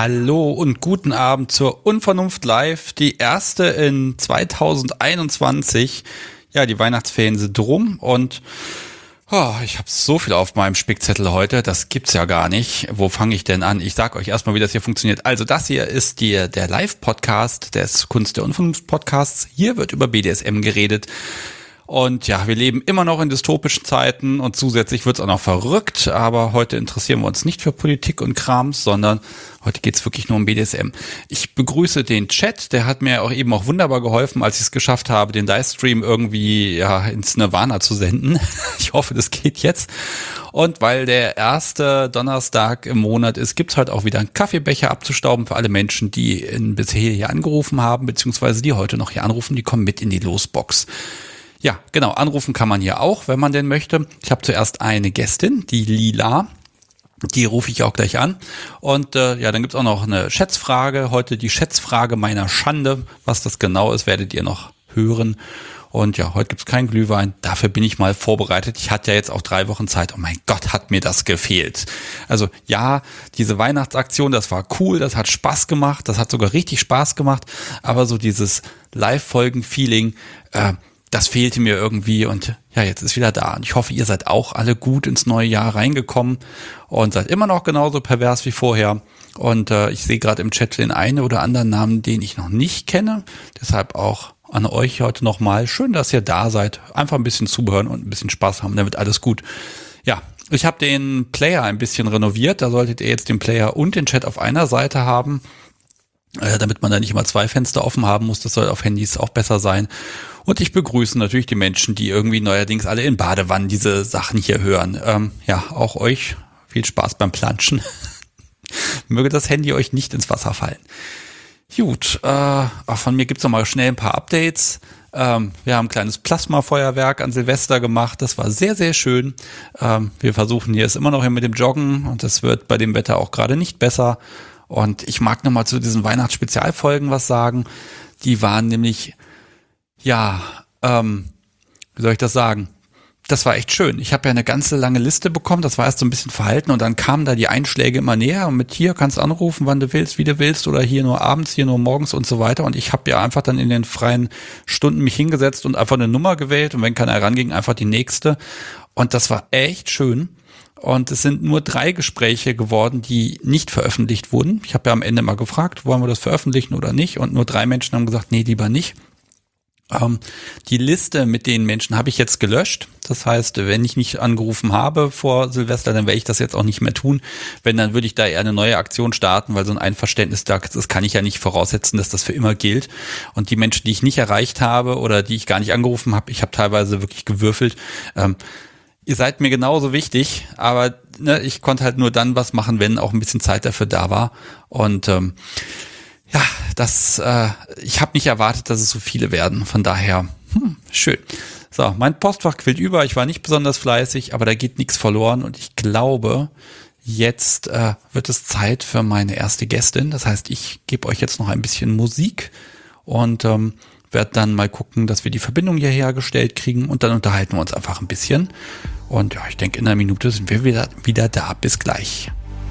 Hallo und guten Abend zur Unvernunft Live, die erste in 2021. Ja, die Weihnachtsferien sind rum und ich habe so viel auf meinem Spickzettel heute, das gibt's ja gar nicht. Wo fange ich denn an? Ich sag euch erstmal, wie das hier funktioniert. Also das hier ist der Live-Podcast des Kunst der Unvernunft-Podcasts. Hier wird über BDSM geredet. Und ja, wir leben immer noch in dystopischen Zeiten und zusätzlich wird's auch noch verrückt, aber heute interessieren wir uns nicht für Politik und Krams, sondern heute geht's wirklich nur um BDSM. Ich begrüße den Chat, der hat mir auch eben auch wunderbar geholfen, als ich es geschafft habe, den Livestream irgendwie ins Nirvana zu senden. Ich hoffe, das geht jetzt. Und weil der erste Donnerstag im Monat ist, gibt's heute auch wieder einen Kaffeebecher abzustauben für alle Menschen, die bisher hier angerufen haben, beziehungsweise die heute noch hier anrufen, die kommen mit in die Losbox. Ja, genau, anrufen kann man hier auch, wenn man denn möchte. Ich habe zuerst eine Gästin, die Lila, die rufe ich auch gleich an. Und dann gibt's auch noch eine Schätzfrage, heute die Schätzfrage meiner Schande. Was das genau ist, werdet ihr noch hören. Und ja, heute gibt's keinen Glühwein, dafür bin ich mal vorbereitet. Ich hatte ja jetzt auch 3 Wochen Zeit. Oh mein Gott, hat mir das gefehlt. Also ja, diese Weihnachtsaktion, das war cool, das hat Spaß gemacht, das hat sogar richtig Spaß gemacht. Aber so dieses Live-Folgen-Feeling, das fehlte mir irgendwie und ja, jetzt ist wieder da. Und ich hoffe, ihr seid auch alle gut ins neue Jahr reingekommen und seid immer noch genauso pervers wie vorher. Und ich sehe gerade im Chat den einen oder anderen Namen, den ich noch nicht kenne. Deshalb auch an euch heute nochmal. Schön, dass ihr da seid. Einfach ein bisschen zuhören und ein bisschen Spaß haben, dann wird alles gut. Ja, ich habe den Player ein bisschen renoviert. Da solltet ihr jetzt den Player und den Chat auf einer Seite haben, damit man da nicht immer 2 Fenster offen haben muss. Das soll auf Handys auch besser sein. Und ich begrüße natürlich die Menschen, die irgendwie neuerdings alle in Badewannen diese Sachen hier hören. Auch euch viel Spaß beim Planschen. Möge das Handy euch nicht ins Wasser fallen. Gut, von mir gibt's noch mal schnell ein paar Updates. Wir haben ein kleines Plasmafeuerwerk an Silvester gemacht. Das war sehr, sehr schön. Wir versuchen hier es immer noch hier mit dem Joggen und das wird bei dem Wetter auch gerade nicht besser. Und ich mag noch mal zu diesen Weihnachtsspezialfolgen was sagen. Die waren nämlich wie soll ich das sagen? Das war echt schön. Ich habe ja eine ganze lange Liste bekommen, das war erst so ein bisschen verhalten und dann kamen da die Einschläge immer näher und mit hier kannst du anrufen, wann du willst, wie du willst oder hier nur abends, hier nur morgens und so weiter und ich habe ja einfach dann in den freien Stunden mich hingesetzt und einfach eine Nummer gewählt und wenn keiner ranging, einfach die nächste und das war echt schön. Und es sind nur 3 Gespräche geworden, die nicht veröffentlicht wurden. Ich habe ja am Ende mal gefragt, wollen wir das veröffentlichen oder nicht und nur 3 Menschen haben gesagt, nee, lieber nicht. Die Liste mit den Menschen habe ich jetzt gelöscht. Das heißt, wenn ich nicht angerufen habe vor Silvester, dann werde ich das jetzt auch nicht mehr tun. Wenn, dann würde ich da eher eine neue Aktion starten, weil so ein Einverständnis, das kann ich ja nicht voraussetzen, dass das für immer gilt. Und die Menschen, die ich nicht erreicht habe oder die ich gar nicht angerufen habe, ich habe teilweise wirklich gewürfelt. Ihr seid mir genauso wichtig, aber ich konnte halt nur dann was machen, wenn auch ein bisschen Zeit dafür da war. Und ich habe nicht erwartet, dass es so viele werden. Von daher, schön. So, mein Postfach quillt über. Ich war nicht besonders fleißig, aber da geht nichts verloren. Und ich glaube, jetzt wird es Zeit für meine erste Gästin. Das heißt, ich gebe euch jetzt noch ein bisschen Musik und werde dann mal gucken, dass wir die Verbindung hier hergestellt kriegen. Und dann unterhalten wir uns einfach ein bisschen. Und ja, ich denke, in einer Minute sind wir wieder da. Bis gleich.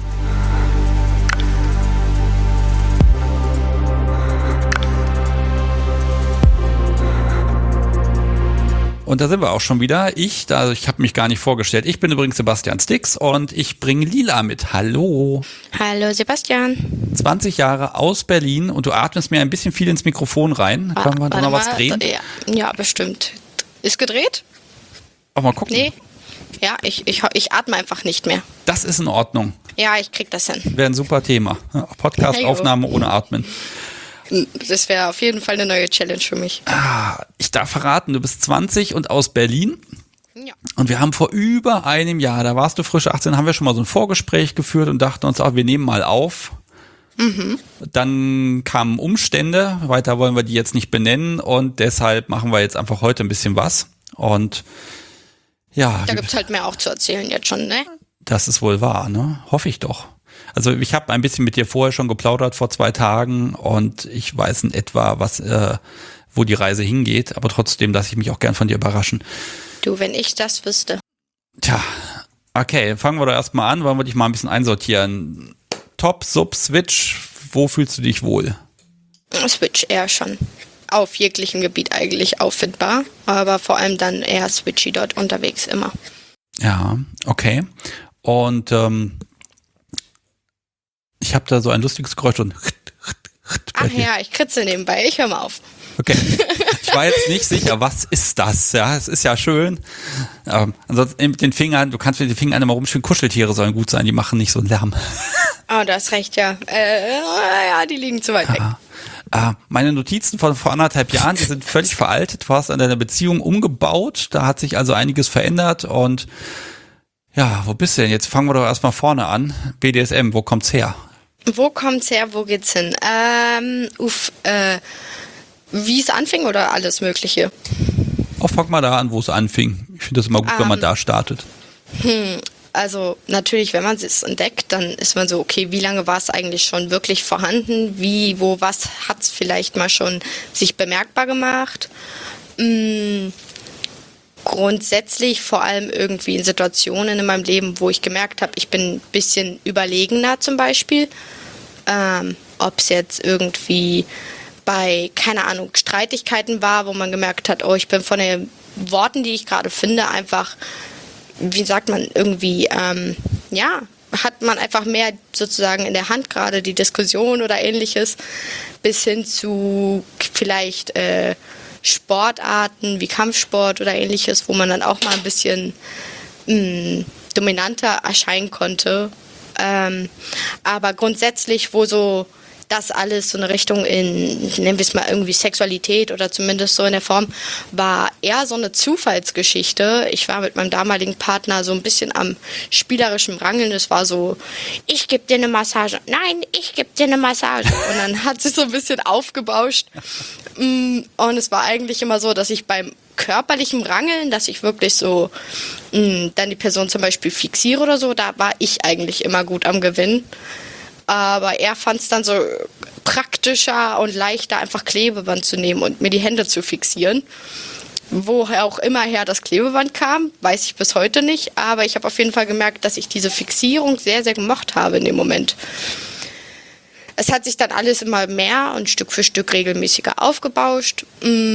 Und da sind wir auch schon wieder. Ich habe mich gar nicht vorgestellt. Ich bin übrigens Sebastian Stix und ich bringe Lila mit. Hallo. Hallo Sebastian. 20 Jahre aus Berlin und du atmest mir ein bisschen viel ins Mikrofon rein. Können wir da noch was drehen? Ja, bestimmt. Ist gedreht? Auch mal gucken. Nee. Ja, ich atme einfach nicht mehr. Das ist in Ordnung. Ja, ich krieg das hin. Wäre ein super Thema. Podcast-Aufnahme ohne Atmen. Das wäre auf jeden Fall eine neue Challenge für mich. Ich darf verraten, du bist 20 und aus Berlin. Ja. Und wir haben vor über einem Jahr, da warst du frisch 18, haben wir schon mal so ein Vorgespräch geführt und dachten uns auch, wir nehmen mal auf. Mhm. Dann kamen Umstände, weiter wollen wir die jetzt nicht benennen und deshalb machen wir jetzt einfach heute ein bisschen was. Und ja. Da gibt's halt mehr auch zu erzählen jetzt schon, ne? Das ist wohl wahr, ne? Hoffe ich doch. Also ich habe ein bisschen mit dir vorher schon geplaudert vor 2 Tagen und ich weiß in etwa, wo die Reise hingeht, aber trotzdem lasse ich mich auch gern von dir überraschen. Du, wenn ich das wüsste. Tja, okay, fangen wir doch erstmal an, wollen wir dich mal ein bisschen einsortieren. Desktop, Sub, Switch, wo fühlst du dich wohl? Switch eher schon. Auf jeglichem Gebiet eigentlich auffindbar, aber vor allem dann eher Switchy dort unterwegs immer. Ja, okay. Und ich habe da so ein lustiges Geräusch und ach ja, ich kritze nebenbei, ich höre mal auf. Okay, ich war jetzt nicht sicher, was ist das? Ja, es ist ja schön. Ansonsten mit den Fingern, du kannst mit den Fingern immer rumspielen, Kuscheltiere sollen gut sein, die machen nicht so einen Lärm. Oh, du hast recht, ja. Ja, die liegen zu weit weg. Meine Notizen von vor 1,5 Jahren, die sind völlig veraltet. Du hast an deiner Beziehung umgebaut, da hat sich also einiges verändert und ja, wo bist du denn? Jetzt fangen wir doch erstmal vorne an. BDSM, wo kommt's her? Wo kommt's her, wo geht's hin? Wie es anfing oder alles Mögliche? Fang mal da an, wo es anfing. Ich finde das immer gut, wenn man da startet. Also natürlich, wenn man es entdeckt, dann ist man so, okay, wie lange war es eigentlich schon wirklich vorhanden? Was hat es vielleicht mal schon sich bemerkbar gemacht? Grundsätzlich vor allem irgendwie in Situationen in meinem Leben, wo ich gemerkt habe, ich bin ein bisschen überlegener zum Beispiel. Ob es jetzt irgendwie bei, keine Ahnung, Streitigkeiten war, wo man gemerkt hat, oh, ich bin von den Worten, die ich gerade finde, einfach, wie sagt man, irgendwie, hat man einfach mehr sozusagen in der Hand gerade die Diskussion oder ähnliches, bis hin zu vielleicht Sportarten wie Kampfsport oder ähnliches, wo man dann auch mal ein bisschen dominanter erscheinen konnte. Aber grundsätzlich, wo so das alles so eine Richtung in, nennen wir es mal irgendwie Sexualität oder zumindest so in der Form, war eher so eine Zufallsgeschichte. Ich war mit meinem damaligen Partner so ein bisschen am spielerischen Rangeln. Es war so, ich gebe dir eine Massage. Nein, ich gebe dir eine Massage. Und dann hat sich so ein bisschen aufgebauscht. Und es war eigentlich immer so, dass ich beim körperlichen Rangeln, dass ich wirklich so dann die Person zum Beispiel fixiere oder so, da war ich eigentlich immer gut am Gewinn. Aber er fand es dann so praktischer und leichter, einfach Klebeband zu nehmen und mir die Hände zu fixieren. Woher auch immer her das Klebeband kam, weiß ich bis heute nicht. Aber ich habe auf jeden Fall gemerkt, dass ich diese Fixierung sehr, sehr gemocht habe in dem Moment. Es hat sich dann alles immer mehr und Stück für Stück regelmäßiger aufgebauscht.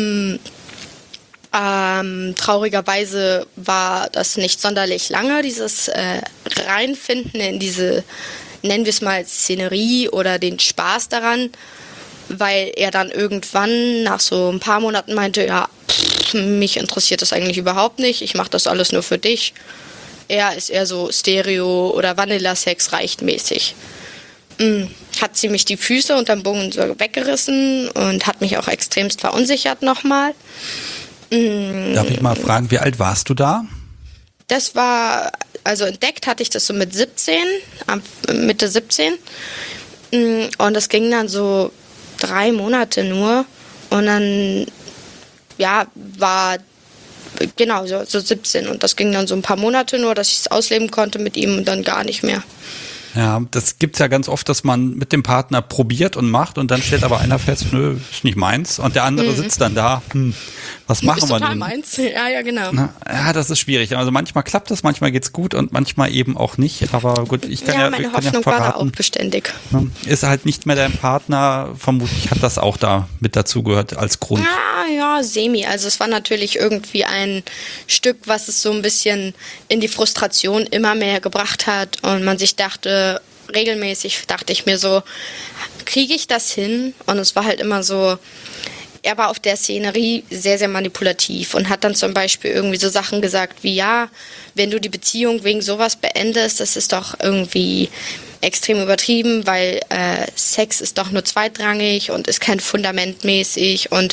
Traurigerweise war das nicht sonderlich lange, dieses Reinfinden in diese, nennen wir es mal, Szenerie oder den Spaß daran, weil er dann irgendwann nach so ein paar Monaten meinte, ja, mich interessiert das eigentlich überhaupt nicht, ich mache das alles nur für dich. Er ist eher so Stereo- oder Vanilla-Sex reicht mäßig. Hat ziemlich die Füße unterm Boden so weggerissen und hat mich auch extremst verunsichert nochmal. Darf ich mal fragen, wie alt warst du da? Das war, also entdeckt hatte ich das so mit 17, Mitte 17. Und das ging dann so 3 Monate nur. Und dann, ja, war, genau, so 17. Und das ging dann so ein paar Monate nur, dass ich es ausleben konnte mit ihm und dann gar nicht mehr. Ja, das gibt's ja ganz oft, dass man mit dem Partner probiert und macht und dann stellt aber einer fest, nö, ist nicht meins und der andere sitzt dann da, was machen wir total nun? meins. Ja, genau. Ja, das ist schwierig. Also manchmal klappt das, manchmal geht's gut und manchmal eben auch nicht. Aber gut, ich kann ja, meine Hoffnung war da auch beständig. Ist halt nicht mehr dein Partner. Vermutlich hat das auch da mit dazugehört als Grund. Ja, semi. Also es war natürlich irgendwie ein Stück, was es so ein bisschen in die Frustration immer mehr gebracht hat und man sich dachte, regelmäßig dachte ich mir so, kriege ich das hin? Und es war halt immer so, er war auf der Szenerie sehr, sehr manipulativ und hat dann zum Beispiel irgendwie so Sachen gesagt wie, ja, wenn du die Beziehung wegen sowas beendest, das ist doch irgendwie extrem übertrieben, weil Sex ist doch nur zweitrangig und ist kein Fundament mäßig und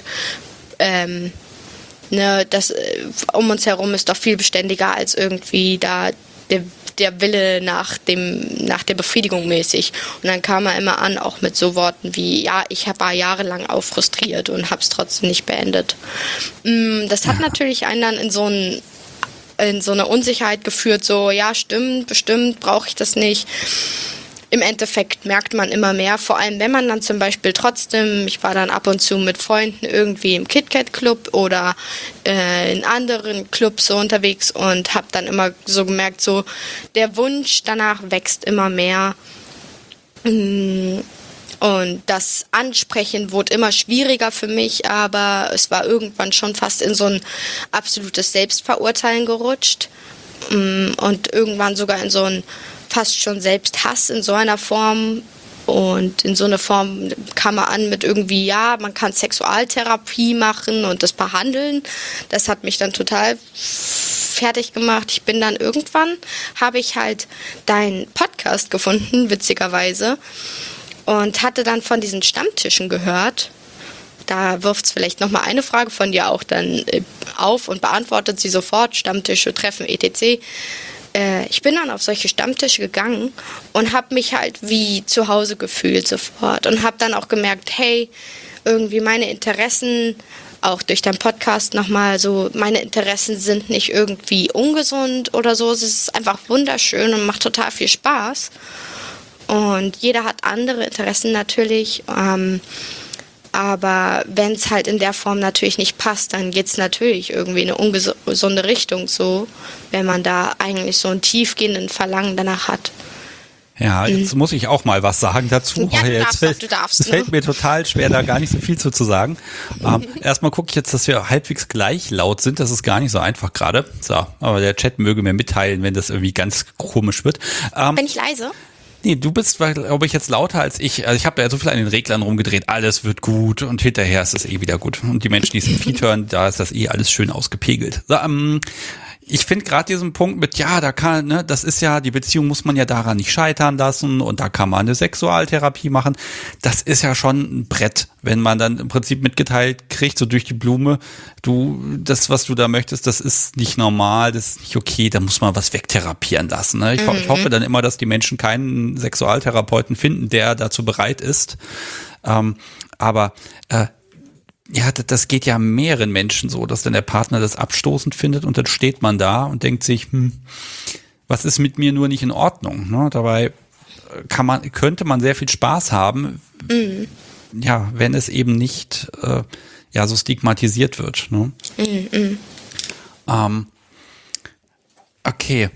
das um uns herum ist doch viel beständiger als irgendwie da der Wille nach der Befriedigung mäßig. Und dann kam er immer an, auch mit so Worten wie, ja, ich war jahrelang auch frustriert und habe es trotzdem nicht beendet. Das hat natürlich einen dann in so eine Unsicherheit geführt, so, ja, stimmt, bestimmt brauche ich das nicht. Im Endeffekt merkt man immer mehr, vor allem wenn man dann zum Beispiel trotzdem, ich war dann ab und zu mit Freunden irgendwie im KitKat-Club oder in anderen Clubs so unterwegs und habe dann immer so gemerkt, so der Wunsch danach wächst immer mehr. Und das Ansprechen wurde immer schwieriger für mich, aber es war irgendwann schon fast in so ein absolutes Selbstverurteilen gerutscht. Und irgendwann sogar in so ein fast schon Selbsthass in so einer Form. Und in so einer Form kam man an mit irgendwie, ja, man kann Sexualtherapie machen und das behandeln. Das hat mich dann total fertig gemacht. Ich bin dann irgendwann, habe ich halt deinen Podcast gefunden, witzigerweise, und hatte dann von diesen Stammtischen gehört. Da wirft es vielleicht nochmal eine Frage von dir auch dann auf und beantwortet sie sofort, Stammtische, Treffen, etc. Ich bin dann auf solche Stammtische gegangen und habe mich halt wie zu Hause gefühlt sofort und habe dann auch gemerkt, hey, irgendwie meine Interessen, auch durch deinen Podcast nochmal so, meine Interessen sind nicht irgendwie ungesund oder so, es ist einfach wunderschön und macht total viel Spaß und jeder hat andere Interessen natürlich, aber wenn es halt in der Form natürlich nicht passt, dann geht es natürlich irgendwie in eine ungesunde Richtung so, wenn man da eigentlich so einen tiefgehenden Verlangen danach hat. Ja, jetzt muss ich auch mal was sagen dazu. Ja, du darfst. Es fällt mir total schwer, da gar nicht so viel zu sagen. Erstmal gucke ich jetzt, dass wir halbwegs gleich laut sind. Das ist gar nicht so einfach gerade. So, aber der Chat möge mir mitteilen, wenn das irgendwie ganz komisch wird. Bin ich leise? Nee, du bist, glaube ich, jetzt lauter als ich. Also ich habe ja so viel an den Reglern rumgedreht, alles wird gut und hinterher ist es eh wieder gut. Und die Menschen, die es im Feed hören, da ist das eh alles schön ausgepegelt. So, ich finde gerade diesen Punkt mit, ja, da kann, ne, das ist ja, die Beziehung muss man ja daran nicht scheitern lassen und da kann man eine Sexualtherapie machen. Das ist ja schon ein Brett, wenn man dann im Prinzip mitgeteilt kriegt, so durch die Blume, das, was du da möchtest, das ist nicht normal, das ist nicht okay, da muss man was wegtherapieren lassen. Ne? Ich hoffe dann immer, dass die Menschen keinen Sexualtherapeuten finden, der dazu bereit ist. Ja, das geht ja mehreren Menschen so, dass dann der Partner das abstoßend findet und dann steht man da und denkt sich, was ist mit mir nur nicht in Ordnung? Ne? Dabei könnte man sehr viel Spaß haben, ja, wenn es eben nicht so stigmatisiert wird. Ne? Okay,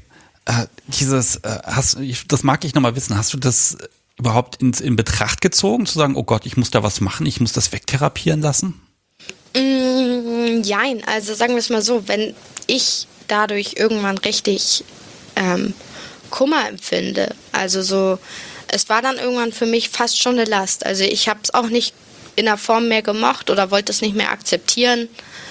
das mag ich nochmal wissen, hast du das überhaupt in Betracht gezogen, zu sagen, oh Gott, ich muss da was machen, ich muss das wegtherapieren lassen? Jein, also sagen wir es mal so, wenn ich dadurch irgendwann richtig Kummer empfinde, also so, es war dann irgendwann für mich fast schon eine Last, also ich habe es auch nicht in der Form mehr gemocht oder wollte es nicht mehr akzeptieren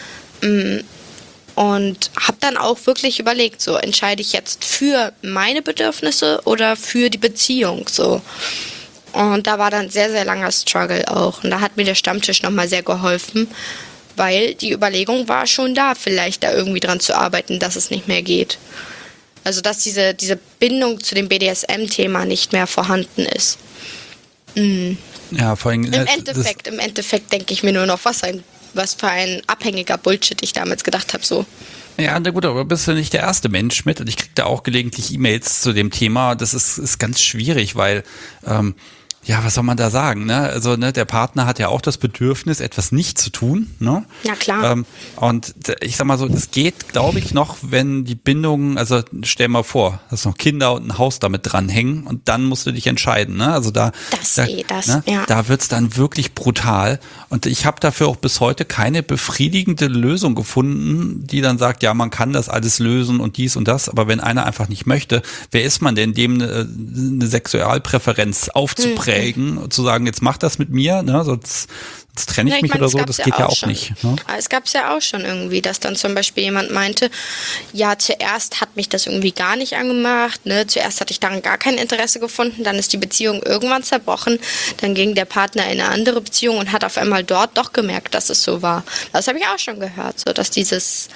und habe dann auch wirklich überlegt, so entscheide ich jetzt für meine Bedürfnisse oder für die Beziehung, so. Und da war dann sehr, sehr langer Struggle auch. Und da hat mir der Stammtisch nochmal sehr geholfen, weil die Überlegung war schon da, vielleicht da irgendwie dran zu arbeiten, dass es nicht mehr geht. Also dass diese Bindung zu dem BDSM-Thema nicht mehr vorhanden ist. Ja, vor allem, Im Endeffekt denke ich mir nur noch, was für ein abhängiger Bullshit ich damals gedacht habe, so. Ja, na gut, aber bist du nicht der erste Mensch mit und ich kriege da auch gelegentlich E-Mails zu dem Thema. Das ist ganz schwierig, weil ja, was soll man da sagen, ne? Also, ne, der Partner hat ja auch das Bedürfnis, etwas nicht zu tun, ne? Ja, klar. Und ich sag mal so, das geht, glaube ich, noch, wenn die Bindung, also stell mal vor, dass noch Kinder und ein Haus damit dranhängen und dann musst du dich entscheiden, ne? Also da wird's dann wirklich brutal und ich habe dafür auch bis heute keine befriedigende Lösung gefunden, die dann sagt, ja, man kann das alles lösen und dies und das, aber wenn einer einfach nicht möchte, wer ist man denn, dem eine Sexualpräferenz aufzuprägen? Zu sagen, jetzt mach das mit mir, ne, sonst trenne ich mich oder so, das geht ja auch nicht. Ne? Es gab es ja auch schon irgendwie, dass dann zum Beispiel jemand meinte, ja, zuerst hat mich das irgendwie gar nicht angemacht, ne, zuerst hatte ich daran gar kein Interesse gefunden, dann ist die Beziehung irgendwann zerbrochen, dann ging der Partner in eine andere Beziehung und hat auf einmal dort doch gemerkt, dass es so war. Das habe ich auch schon gehört, so dass dieses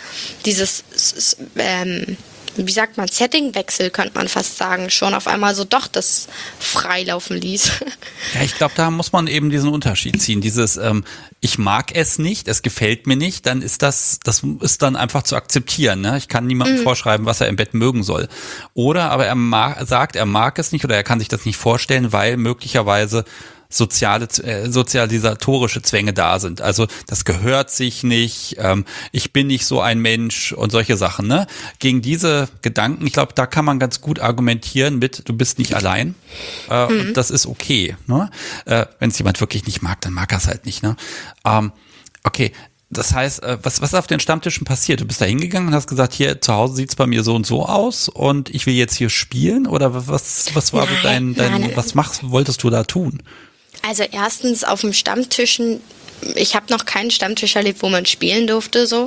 wie sagt man, Settingwechsel, könnte man fast sagen, schon auf einmal so doch das freilaufen ließ. Ja, ich glaube, da muss man eben diesen Unterschied ziehen. Dieses, ich mag es nicht, es gefällt mir nicht, dann ist das ist dann einfach zu akzeptieren. Ne? Ich kann niemandem vorschreiben, was er im Bett mögen soll. Oder aber er mag es nicht oder er kann sich das nicht vorstellen, weil möglicherweise sozialisatorische Zwänge da sind. Also das gehört sich nicht, ich bin nicht so ein Mensch und solche Sachen. Ne? Gegen diese Gedanken, ich glaube, da kann man ganz gut argumentieren mit, du bist nicht allein und das ist okay. Ne? Wenn es jemand wirklich nicht mag, dann mag er es halt nicht. Ne? Okay. Das heißt, was ist auf den Stammtischen passiert? Du bist da hingegangen und hast gesagt, hier zu Hause sieht's bei mir so und so aus und ich will jetzt hier spielen? Oder was war Nein. wolltest du da tun? Also erstens auf dem Stammtischen, ich habe noch keinen Stammtisch erlebt, wo man spielen durfte so.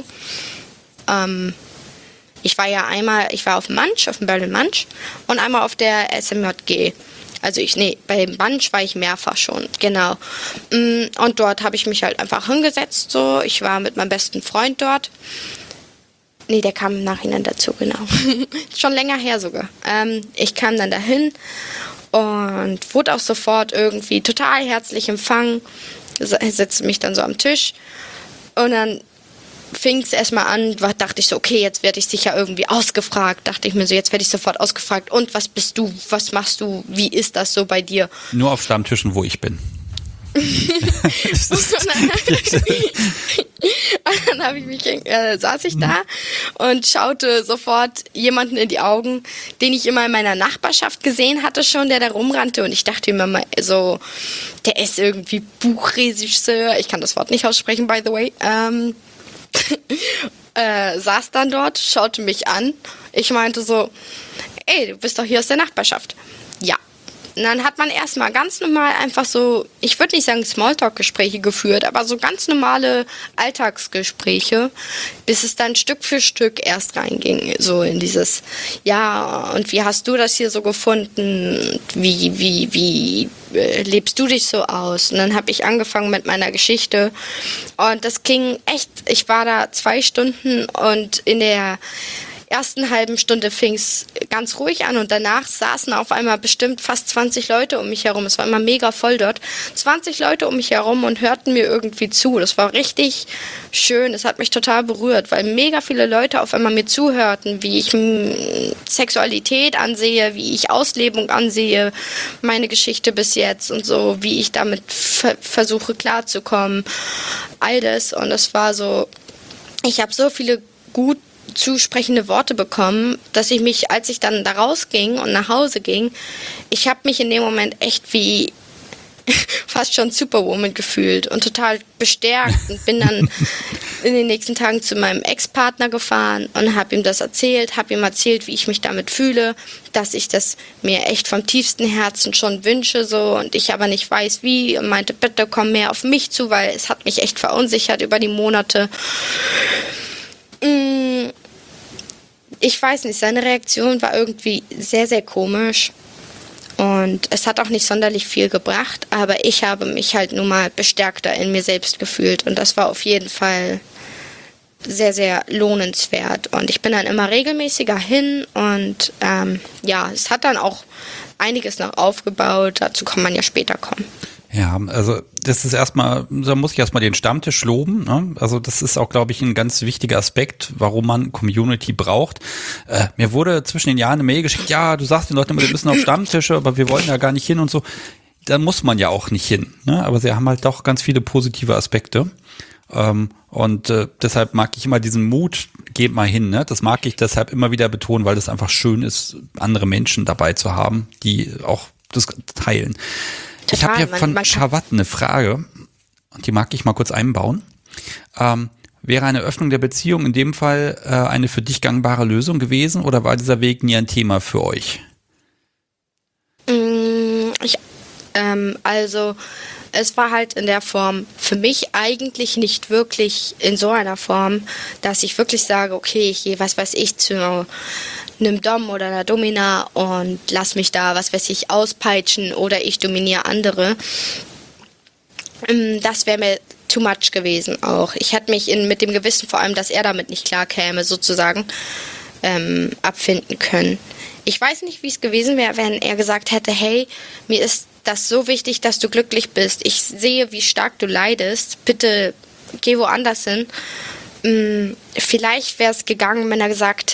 Ich war auf dem Mansch, auf dem Berlin Mansch und einmal auf der SMJG. Bei Mansch war ich mehrfach schon, genau. Und dort habe ich mich halt einfach hingesetzt, so. Ich war mit meinem besten Freund dort. Nee, der kam im Nachhinein dazu, genau. Schon länger her sogar. Ich kam dann dahin und wurde auch sofort irgendwie total herzlich empfangen. Setzte mich dann so am Tisch und dann fing es erstmal an, dachte ich so, okay, jetzt werde ich sicher irgendwie ausgefragt. Dachte ich mir so, jetzt werde ich sofort ausgefragt. Und was bist du? Was machst du? Wie ist das so bei dir? Nur auf Stammtischen, wo ich bin. Dann saß ich da und schaute sofort jemanden in die Augen, den ich immer in meiner Nachbarschaft gesehen hatte schon, der da rumrannte. Und ich dachte mir mal so, der ist irgendwie Buchregisseur. Ich kann das Wort nicht aussprechen, by the way. Saß dann dort, schaute mich an. Ich meinte so, ey, du bist doch hier aus der Nachbarschaft. Ja. Und dann hat man erstmal ganz normal einfach so, ich würde nicht sagen Smalltalk-Gespräche geführt, aber so ganz normale Alltagsgespräche, bis es dann Stück für Stück erst reinging, so in dieses, ja, und wie hast du das hier so gefunden? Wie lebst du dich so aus? Und dann habe ich angefangen mit meiner Geschichte und das ging echt, ich war da 2 Stunden und in der ersten halben Stunde fing es ganz ruhig an und danach saßen auf einmal bestimmt fast 20 Leute um mich herum. Es war immer mega voll dort. 20 Leute um mich herum und hörten mir irgendwie zu. Das war richtig schön. Es hat mich total berührt, weil mega viele Leute auf einmal mir zuhörten, wie ich Sexualität ansehe, wie ich Auslebung ansehe, meine Geschichte bis jetzt und so, wie ich damit versuche klarzukommen. All das. Und es war so, ich habe so viele gut zusprechende Worte bekommen, dass ich mich, als ich dann da rausging und nach Hause ging, ich habe mich in dem Moment echt wie fast schon Superwoman gefühlt und total bestärkt und bin dann in den nächsten Tagen zu meinem Ex-Partner gefahren und habe ihm das erzählt, habe ihm erzählt, wie ich mich damit fühle, dass ich das mir echt vom tiefsten Herzen schon wünsche so und ich aber nicht weiß wie und meinte, bitte komm mehr auf mich zu, weil es hat mich echt verunsichert über die Monate. Ich weiß nicht, seine Reaktion war irgendwie sehr, sehr komisch und es hat auch nicht sonderlich viel gebracht, aber ich habe mich halt nun mal bestärkter in mir selbst gefühlt und das war auf jeden Fall sehr, sehr lohnenswert und ich bin dann immer regelmäßiger hin und es hat dann auch einiges noch aufgebaut, dazu kann man ja später kommen. Ja, also das ist erstmal, da muss ich erstmal den Stammtisch loben. Ne? Also das ist auch, glaube ich, ein ganz wichtiger Aspekt, warum man Community braucht. Mir wurde zwischen den Jahren eine Mail geschickt, ja, du sagst den Leuten immer, wir müssen auf Stammtische, aber wir wollen da gar nicht hin und so. Da muss man ja auch nicht hin. Ne? Aber sie haben halt doch ganz viele positive Aspekte. Und deshalb mag ich immer diesen Mut, geht mal hin. Ne? Das mag ich deshalb immer wieder betonen, weil es einfach schön ist, andere Menschen dabei zu haben, die auch das teilen. Total, ich habe ja von Shawat eine Frage, und die mag ich mal kurz einbauen. Wäre eine Öffnung der Beziehung in dem Fall eine für dich gangbare Lösung gewesen oder war dieser Weg nie ein Thema für euch? Also es war halt in der Form für mich eigentlich nicht wirklich in so einer Form, dass ich wirklich sage, okay, ich gehe, was weiß ich, zu einem Dom oder einer Domina und lass mich da, was weiß ich, auspeitschen oder ich dominiere andere. Das wäre mir too much gewesen auch. Ich hätte mich mit dem Gewissen, vor allem, dass er damit nicht klar käme, sozusagen, abfinden können. Ich weiß nicht, wie es gewesen wäre, wenn er gesagt hätte, hey, mir ist das so wichtig, dass du glücklich bist. Ich sehe, wie stark du leidest. Bitte geh woanders hin. Vielleicht wäre es gegangen, wenn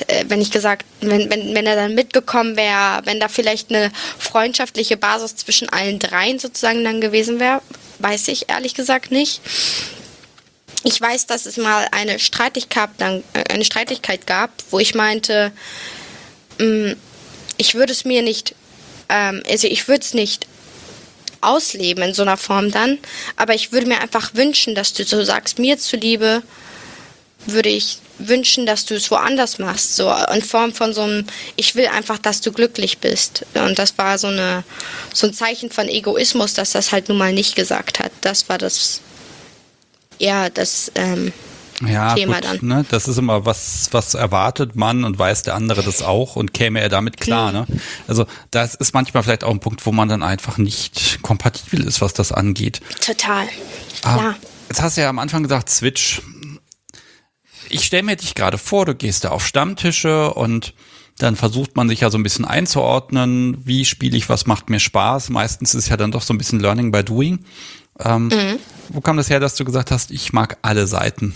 er dann mitgekommen wäre, wenn da vielleicht eine freundschaftliche Basis zwischen allen dreien sozusagen dann gewesen wäre, weiß ich ehrlich gesagt nicht. Ich weiß, dass es mal eine Streitigkeit gab, wo ich meinte, ich würde es nicht ausleben in so einer Form dann, aber ich würde mir einfach wünschen, dass du so sagst, mir zuliebe, würde ich wünschen, dass du es woanders machst, so in Form von so einem, ich will einfach, dass du glücklich bist. Und das war so ein Zeichen von Egoismus, dass das halt nun mal nicht gesagt hat. Das war das Thema gut, dann. Ne? Das ist immer was erwartet man und weiß der andere das auch und käme er damit klar. Ne? Also das ist manchmal vielleicht auch ein Punkt, wo man dann einfach nicht kompatibel ist, was das angeht. Total, klar. Jetzt hast du ja am Anfang gesagt, Switch. Ich stelle mir dich gerade vor, du gehst da auf Stammtische und dann versucht man sich ja so ein bisschen einzuordnen, wie spiele ich, was macht mir Spaß. Meistens ist es ja dann doch so ein bisschen Learning by Doing. Wo kam das her, dass du gesagt hast, ich mag alle Seiten?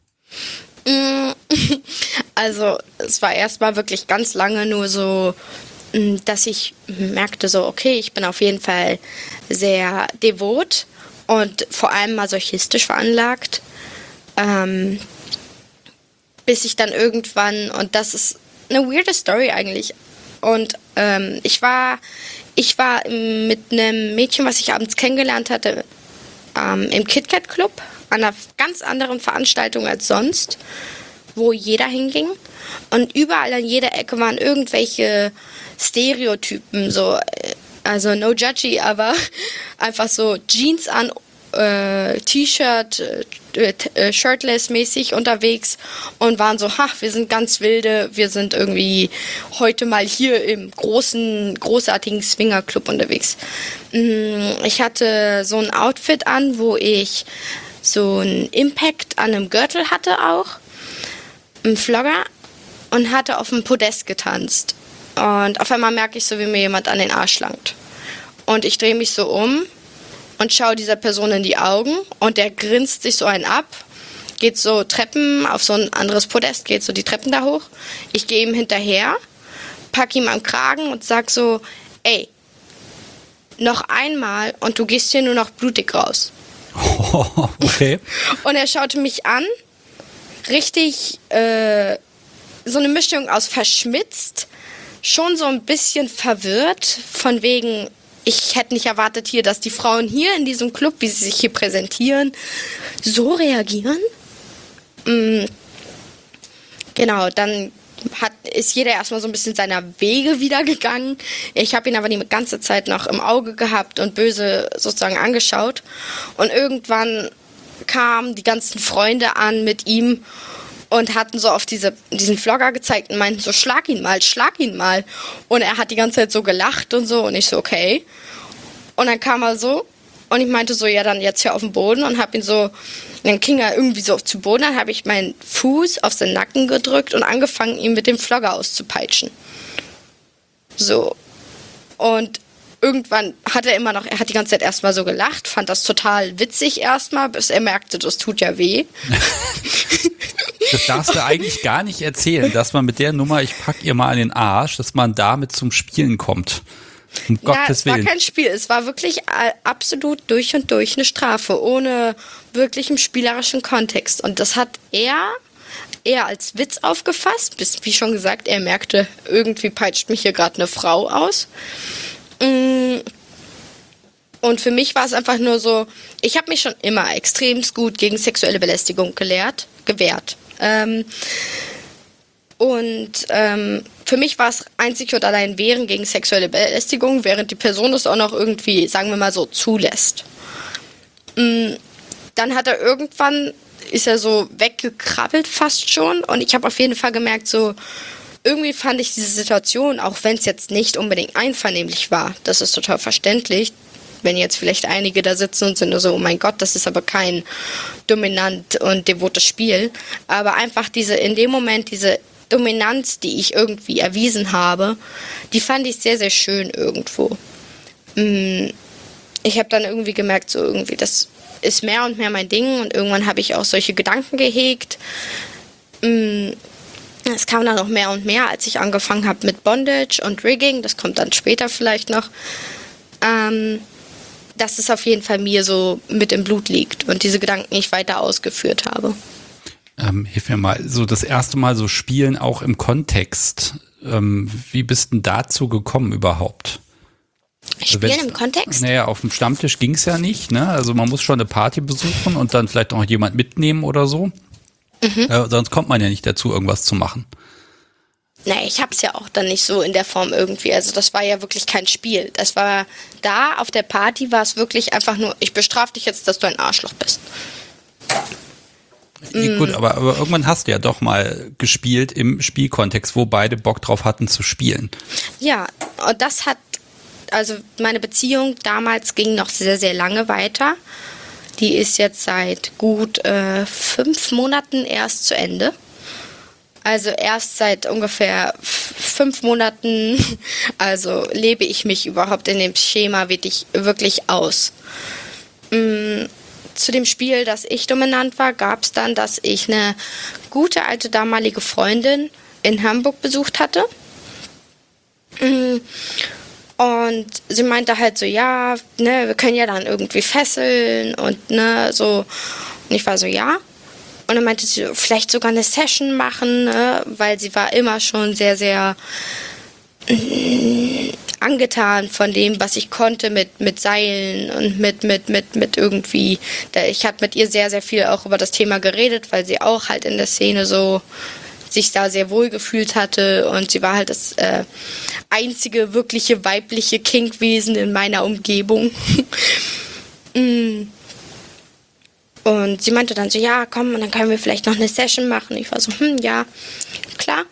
Also es war erstmal wirklich ganz lange nur so, dass ich merkte so, okay, ich bin auf jeden Fall sehr devot und vor allem masochistisch veranlagt. Bis ich dann irgendwann, und das ist eine weirde Story eigentlich, und ich war mit einem Mädchen, was ich abends kennengelernt hatte, im KitKat Club, an einer ganz anderen Veranstaltung als sonst, wo jeder hinging. Und überall an jeder Ecke waren irgendwelche Stereotypen, so, also no judgy, aber einfach so Jeans an, T-Shirt, shirtless-mäßig unterwegs und waren so, wir sind ganz wilde, wir sind irgendwie heute mal hier im großartigen Swingerclub unterwegs. Ich hatte so ein Outfit an, wo ich so einen Impact an einem Gürtel hatte auch, einen Flogger, und hatte auf dem Podest getanzt. Und auf einmal merke ich so, wie mir jemand an den Arsch langt. Und ich drehe mich so um und schaue dieser Person in die Augen und der grinst sich so einen ab, geht so Treppen auf so ein anderes Podest, geht so die Treppen da hoch. Ich gehe ihm hinterher, pack ihm am Kragen und sag so, ey, noch einmal und du gehst hier nur noch blutig raus. Okay. Und er schaute mich an, richtig so eine Mischung aus verschmitzt, schon so ein bisschen verwirrt, von wegen, ich hätte nicht erwartet hier, dass die Frauen hier in diesem Club, wie sie sich hier präsentieren, so reagieren. Genau, dann ist jeder erstmal so ein bisschen seiner Wege wieder gegangen. Ich habe ihn aber die ganze Zeit noch im Auge gehabt und böse sozusagen angeschaut. Und irgendwann kamen die ganzen Freunde an mit ihm und hatten so auf diesen Vlogger gezeigt und meinten so, schlag ihn mal. Und er hat die ganze Zeit so gelacht und so und ich so, okay. Und dann kam er so und ich meinte so, ja dann jetzt hier auf den Boden und hab ihn so, dann ging er irgendwie so zu Boden, dann habe ich meinen Fuß auf seinen Nacken gedrückt und angefangen, ihn mit dem Vlogger auszupeitschen. So. Und irgendwann hat er hat die ganze Zeit erstmal so gelacht, fand das total witzig erstmal, bis er merkte, das tut ja weh. Das darfst du eigentlich gar nicht erzählen, dass man mit der Nummer, ich pack ihr mal an den Arsch, dass man damit zum Spielen kommt. Um Gottes Willen. Es war kein Spiel, es war wirklich absolut durch und durch eine Strafe, ohne wirklichem spielerischen Kontext. Und das hat er als Witz aufgefasst, bis, wie schon gesagt, er merkte, irgendwie peitscht mich hier gerade eine Frau aus. Und für mich war es einfach nur so, ich habe mich schon immer extrem gut gegen sexuelle Belästigung gewehrt. Für mich war es einzig und allein Wehren gegen sexuelle Belästigung, während die Person das auch noch irgendwie, sagen wir mal so, zulässt. Dann ist er so weggekrabbelt fast schon und ich habe auf jeden Fall gemerkt, so irgendwie fand ich diese Situation, auch wenn es jetzt nicht unbedingt einvernehmlich war, das ist total verständlich, wenn jetzt vielleicht einige da sitzen und sind nur so, oh mein Gott, das ist aber kein dominant und devotes Spiel, aber einfach in dem Moment diese Dominanz, die ich irgendwie erwiesen habe, die fand ich sehr, sehr schön irgendwo. Ich habe dann irgendwie gemerkt, so irgendwie, das ist mehr und mehr mein Ding und irgendwann habe ich auch solche Gedanken gehegt. Es kam dann noch mehr und mehr, als ich angefangen habe mit Bondage und Rigging, das kommt dann später vielleicht noch, dass es auf jeden Fall mir so mit im Blut liegt und diese Gedanken nicht weiter ausgeführt habe. Hilf mir mal, so das erste Mal so spielen auch im Kontext. Wie bist denn dazu gekommen überhaupt? Spielen im Kontext? Naja, auf dem Stammtisch ging es ja nicht, ne? Also man muss schon eine Party besuchen und dann vielleicht auch jemand mitnehmen oder so. Sonst kommt man ja nicht dazu, irgendwas zu machen. Nee, ich hab's ja auch dann nicht so in der Form irgendwie. Also das war ja wirklich kein Spiel. Das war da auf der Party war es wirklich einfach nur, ich bestrafe dich jetzt, dass du ein Arschloch bist. Ja, gut, aber irgendwann hast du ja doch mal gespielt im Spielkontext, wo beide Bock drauf hatten zu spielen. Ja, und das hat, also meine Beziehung damals ging noch sehr, sehr lange weiter. Die ist jetzt seit gut 5 Monaten erst zu Ende. Also erst seit ungefähr 5 Monaten, also lebe ich mich überhaupt in dem Schema wirklich aus. Zu dem Spiel, dass ich dominant war, gab es dann, dass ich eine gute alte damalige Freundin in Hamburg besucht hatte. Und sie meinte halt so, ja, ne, wir können ja dann irgendwie fesseln und ne, so. Und ich war so, ja. Und dann meinte sie, vielleicht sogar eine Session machen, ne, weil sie war immer schon sehr, sehr angetan von dem, was ich konnte mit Seilen und mit irgendwie. Ich habe mit ihr sehr, sehr viel auch über das Thema geredet, weil sie auch halt in der Szene so sich da sehr wohl gefühlt hatte und sie war halt das einzige wirkliche weibliche Kinkwesen in meiner Umgebung. Und sie meinte dann so, ja, komm, und dann können wir vielleicht noch eine Session machen. Ich war so, ja, klar.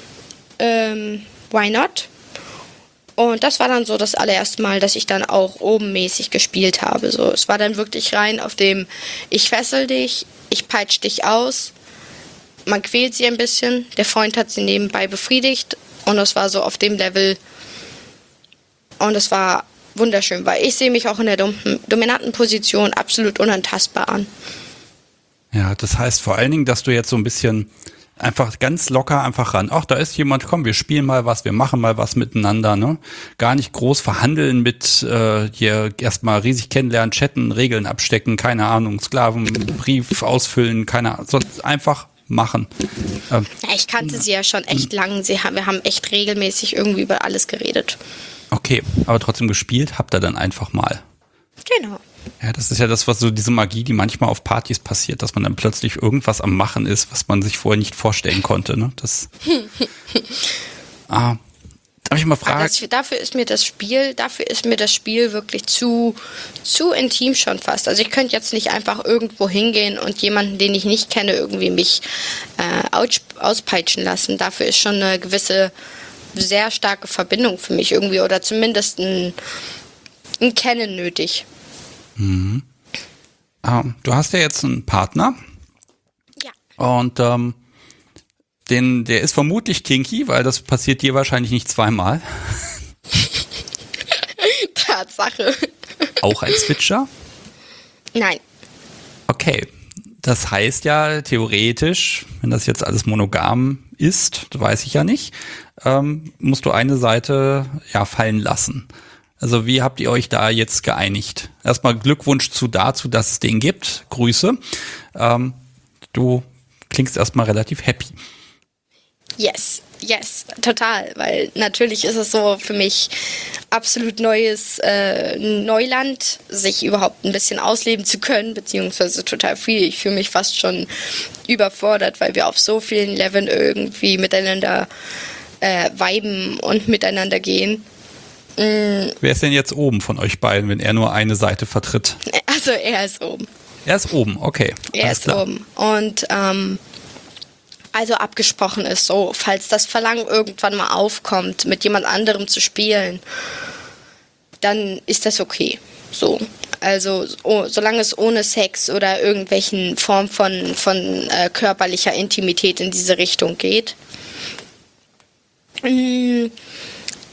Why not? Und das war dann so das allererste Mal, dass ich dann auch obenmäßig gespielt habe. So, es war dann wirklich rein auf dem, ich fessel dich, ich peitsch dich aus. Man quält sie ein bisschen, der Freund hat sie nebenbei befriedigt und das war so auf dem Level und es war wunderschön, weil ich sehe mich auch in der dominanten Position absolut unantastbar an. Ja, das heißt vor allen Dingen, dass du jetzt so ein bisschen einfach ganz locker einfach ran, ach, da ist jemand, komm, wir spielen mal was, wir machen mal was miteinander, ne? Gar nicht groß verhandeln mit hier erstmal riesig kennenlernen, chatten, Regeln abstecken, keine Ahnung, Sklavenbrief ausfüllen, keine Ahnung, sonst einfach machen. Ja, ich kannte sie ja schon echt lang. Wir haben echt regelmäßig irgendwie über alles geredet. Okay, aber trotzdem gespielt habt ihr dann einfach mal. Genau. Ja, das ist ja das, was so diese Magie, die manchmal auf Partys passiert, dass man dann plötzlich irgendwas am Machen ist, was man sich vorher nicht vorstellen konnte. Ne? Das. Darf ich mal fragen? Dafür ist mir das Spiel wirklich zu intim schon fast. Also ich könnte jetzt nicht einfach irgendwo hingehen und jemanden, den ich nicht kenne, irgendwie mich auspeitschen lassen. Dafür ist schon eine gewisse, sehr starke Verbindung für mich irgendwie oder zumindest ein Kennen nötig. Mhm. Du hast ja jetzt einen Partner. Ja. Und der ist vermutlich kinky, weil das passiert dir wahrscheinlich nicht zweimal. Tatsache. Auch ein Switcher? Nein. Okay. Das heißt ja theoretisch, wenn das jetzt alles monogam ist, weiß ich ja nicht, musst du eine Seite ja fallen lassen. Also wie habt ihr euch da jetzt geeinigt? Erstmal Glückwunsch dazu, dass es den gibt. Grüße. Du klingst erstmal relativ happy. Yes, total, weil natürlich ist es so für mich absolut neues Neuland, sich überhaupt ein bisschen ausleben zu können, beziehungsweise total viel. Ich fühle mich fast schon überfordert, weil wir auf so vielen Leveln irgendwie miteinander viben und miteinander gehen. Wer ist denn jetzt oben von euch beiden, wenn er nur eine Seite vertritt? Also er ist oben. Er ist oben, okay. Er ist klar. Oben. Und also abgesprochen ist so, falls das Verlangen irgendwann mal aufkommt, mit jemand anderem zu spielen, dann ist das okay. So. Also solange es ohne Sex oder irgendwelchen Form von körperlicher Intimität in diese Richtung geht.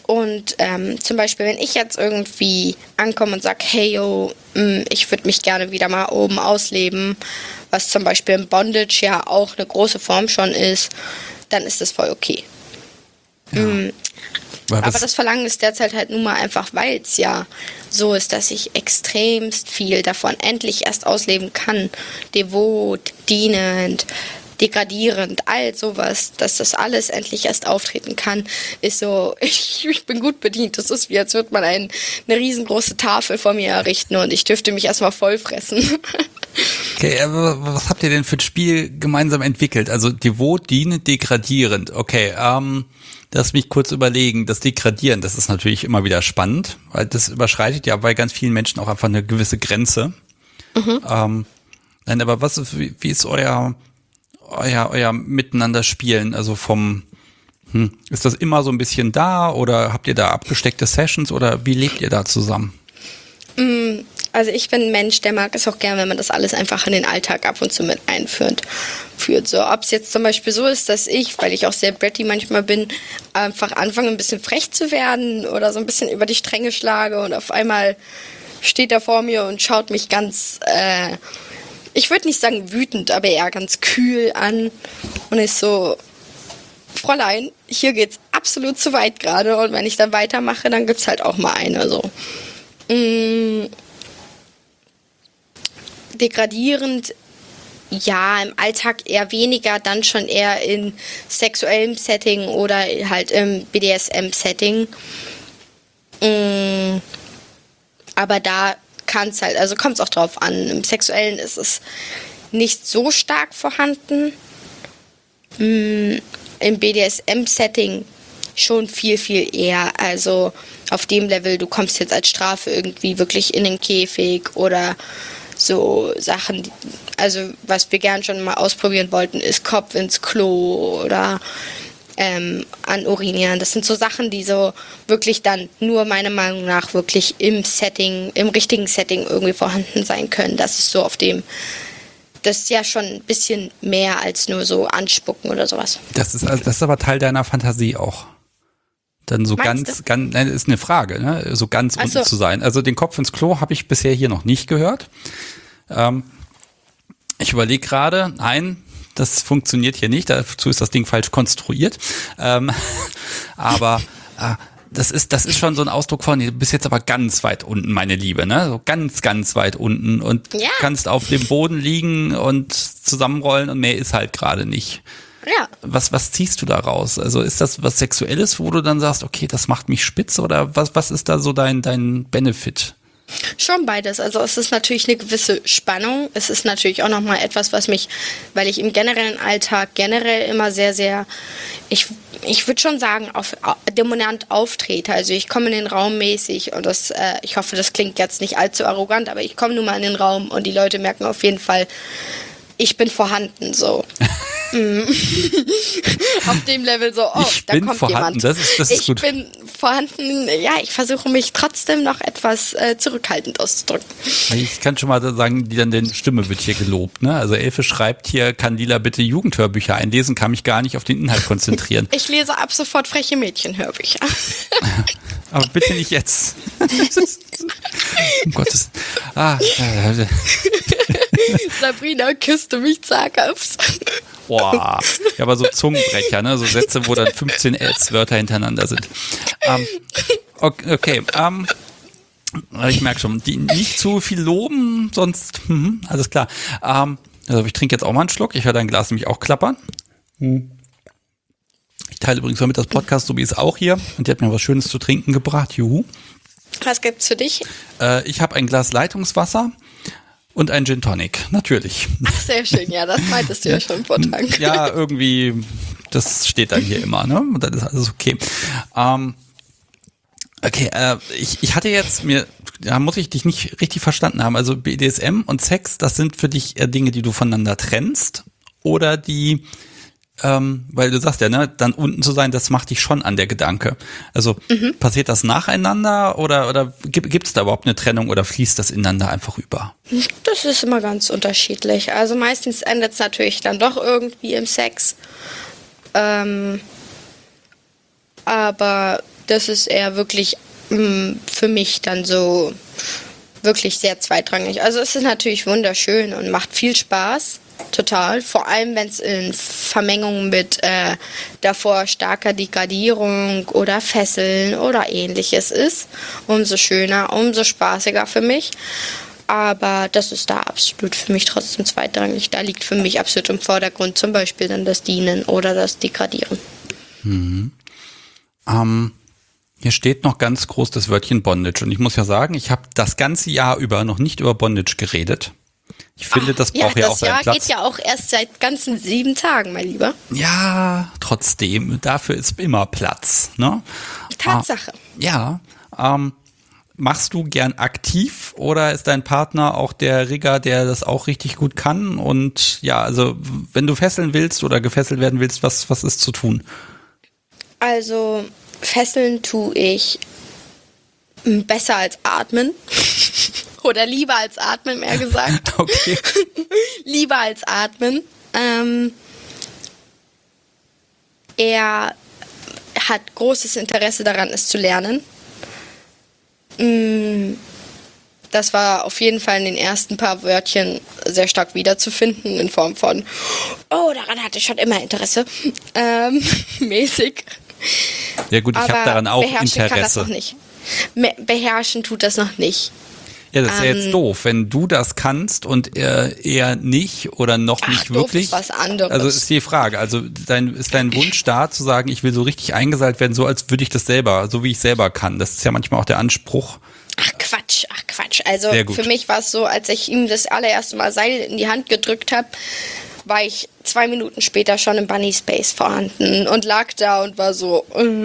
Und zum Beispiel, wenn ich jetzt irgendwie ankomme und sage, hey, yo, ich würde mich gerne wieder mal oben ausleben, was zum Beispiel im Bondage ja auch eine große Form schon ist, dann ist das voll okay. Ja. Aber das Verlangen ist derzeit halt nun mal einfach, weil es ja so ist, dass ich extremst viel davon endlich erst ausleben kann. Devot, dienend, degradierend, all sowas, dass das alles endlich erst auftreten kann, ist so, ich bin gut bedient. Das ist wie, als würde man eine riesengroße Tafel vor mir errichten und ich dürfte mich erstmal vollfressen. Okay, aber was habt ihr denn für ein Spiel gemeinsam entwickelt? Also devot, dienend, degradierend. Okay, lass mich kurz überlegen. Das Degradieren, das ist natürlich immer wieder spannend, weil das überschreitet ja bei ganz vielen Menschen auch einfach eine gewisse Grenze. Nein, aber wie ist euer Miteinander spielen? Also ist das immer so ein bisschen da oder habt ihr da abgesteckte Sessions oder wie lebt ihr da zusammen? Also ich bin ein Mensch, der mag es auch gern, wenn man das alles einfach in den Alltag ab und zu mit einführt. So, ob es jetzt zum Beispiel so ist, dass ich, weil ich auch sehr bratty manchmal bin, einfach anfange, ein bisschen frech zu werden oder so ein bisschen über die Stränge schlage und auf einmal steht er vor mir und schaut mich ganz, ich würde nicht sagen wütend, aber eher ganz kühl an und ist so, Fräulein, hier geht's absolut zu weit gerade und wenn ich dann weitermache, dann gibt's halt auch mal eine so. Degradierend, ja, im Alltag eher weniger, dann schon eher in sexuellem Setting oder halt im BDSM-Setting. Aber da kann es halt, also kommt es auch drauf an. Im Sexuellen ist es nicht so stark vorhanden. Im BDSM-Setting schon viel, viel eher. Also auf dem Level, du kommst jetzt als Strafe irgendwie wirklich in den Käfig oder so Sachen, also was wir gern schon mal ausprobieren wollten, ist Kopf ins Klo oder anurinieren. Das sind so Sachen, die so wirklich dann nur meiner Meinung nach wirklich im richtigen Setting irgendwie vorhanden sein können. Das ist so das ist ja schon ein bisschen mehr als nur so anspucken oder sowas. Das ist aber Teil deiner Fantasie auch. Dann so ganz, nein, ist eine Frage, ne? So ganz unten zu sein. Also den Kopf ins Klo habe ich bisher hier noch nicht gehört. Ich überlege gerade, nein, das funktioniert hier nicht. Dazu ist das Ding falsch konstruiert. Aber das ist schon so ein Ausdruck von, du bist jetzt aber ganz weit unten, meine Liebe, ne? So ganz, ganz weit unten und kannst auf dem Boden liegen und zusammenrollen und mehr ist halt gerade nicht. Ja. Was ziehst du da raus? Also ist das was Sexuelles, wo du dann sagst, okay, das macht mich spitz oder was ist da so dein Benefit? Schon beides. Also es ist natürlich eine gewisse Spannung. Es ist natürlich auch nochmal etwas, was mich, weil ich im generellen Alltag generell immer sehr, sehr, ich würde schon sagen, dominant auftrete. Also ich komme in den Raum mäßig und ich hoffe, das klingt jetzt nicht allzu arrogant, aber ich komme nun mal in den Raum und die Leute merken auf jeden Fall, ich bin vorhanden, so. Auf dem Level so, da kommt jemand. Das ist gut. Ich bin vorhanden, ja, ich versuche mich trotzdem noch etwas zurückhaltend auszudrücken. Ich kann schon mal sagen, deine Stimme wird hier gelobt, ne? Also Elfe schreibt hier, kann Lila bitte Jugendhörbücher einlesen, kann mich gar nicht auf den Inhalt konzentrieren. Ich lese ab sofort freche Mädchenhörbücher. Aber bitte nicht jetzt. Um Gottes. Sabrina küsste mich zaghaft. Boah, ja, aber so Zungenbrecher, ne? So Sätze, wo dann 15 S-Wörter hintereinander sind. Okay, ich merke schon, die nicht zu viel loben, sonst, alles klar. Also ich trinke jetzt auch mal einen Schluck, ich höre dein Glas nämlich auch klappern. Ich teile übrigens mal mit, das Podcast, so wie es auch hier, und die hat mir was Schönes zu trinken gebracht, juhu. Was gibt's für dich? Ich habe ein Glas Leitungswasser. Und ein Gin Tonic, natürlich. Ach, sehr schön, ja, das meintest du ja schon vor Tagen. Ja, irgendwie, das steht dann hier immer, ne? Und dann ist alles okay. Ich hatte jetzt da muss ich dich nicht richtig verstanden haben. Also BDSM und Sex, das sind für dich eher Dinge, die du voneinander trennst? Oder die, weil du sagst ja, ne, dann unten zu sein, das macht dich schon an, der Gedanke. Also passiert das nacheinander oder gibt es da überhaupt eine Trennung oder fließt das ineinander einfach über? Das ist immer ganz unterschiedlich. Also meistens endet es natürlich dann doch irgendwie im Sex. Aber das ist eher wirklich für mich dann so wirklich sehr zweitrangig. Also es ist natürlich wunderschön und macht viel Spaß, total. Vor allem, wenn es in Vermengung mit davor starker Degradierung oder Fesseln oder ähnliches ist. Umso schöner, umso spaßiger für mich. Aber das ist da absolut für mich trotzdem zweitrangig. Da liegt für mich absolut im Vordergrund zum Beispiel dann das Dienen oder das Degradieren. Hier steht noch ganz groß das Wörtchen Bondage. Und ich muss ja sagen, ich habe das ganze Jahr über noch nicht über Bondage geredet. Ich finde, das braucht ja auch seinen Platz. Das Jahr geht ja auch erst seit ganzen 7 Tagen, mein Lieber. Ja, trotzdem. Dafür ist immer Platz. Ne? Tatsache. Machst du gern aktiv oder ist dein Partner auch der Rigger, der das auch richtig gut kann? Und ja, also wenn du fesseln willst oder gefesselt werden willst, was ist zu tun? Also fesseln tue ich besser als atmen. Oder lieber als atmen, mehr gesagt. Okay. Lieber als atmen. Er hat großes Interesse daran, es zu lernen. Das war auf jeden Fall in den ersten paar Wörtchen sehr stark wiederzufinden, in Form von, oh, daran hatte ich schon immer Interesse, mäßig. Ja gut, ich habe daran auch Interesse. Kann das noch nicht. Beherrschen tut das noch nicht. Ja, das ist ja jetzt doof, wenn du das kannst und er nicht oder noch nicht wirklich. Doof ist was anderes. Also ist die Frage, also ist dein Wunsch da zu sagen, ich will so richtig eingeseilt werden, so als würde ich das selber, so wie ich selber kann. Das ist ja manchmal auch der Anspruch. Ach Quatsch. Also für mich war es so, als ich ihm das allererste Mal Seil in die Hand gedrückt habe, war ich 2 Minuten später schon im Bunny Space vorhanden und lag da und war so.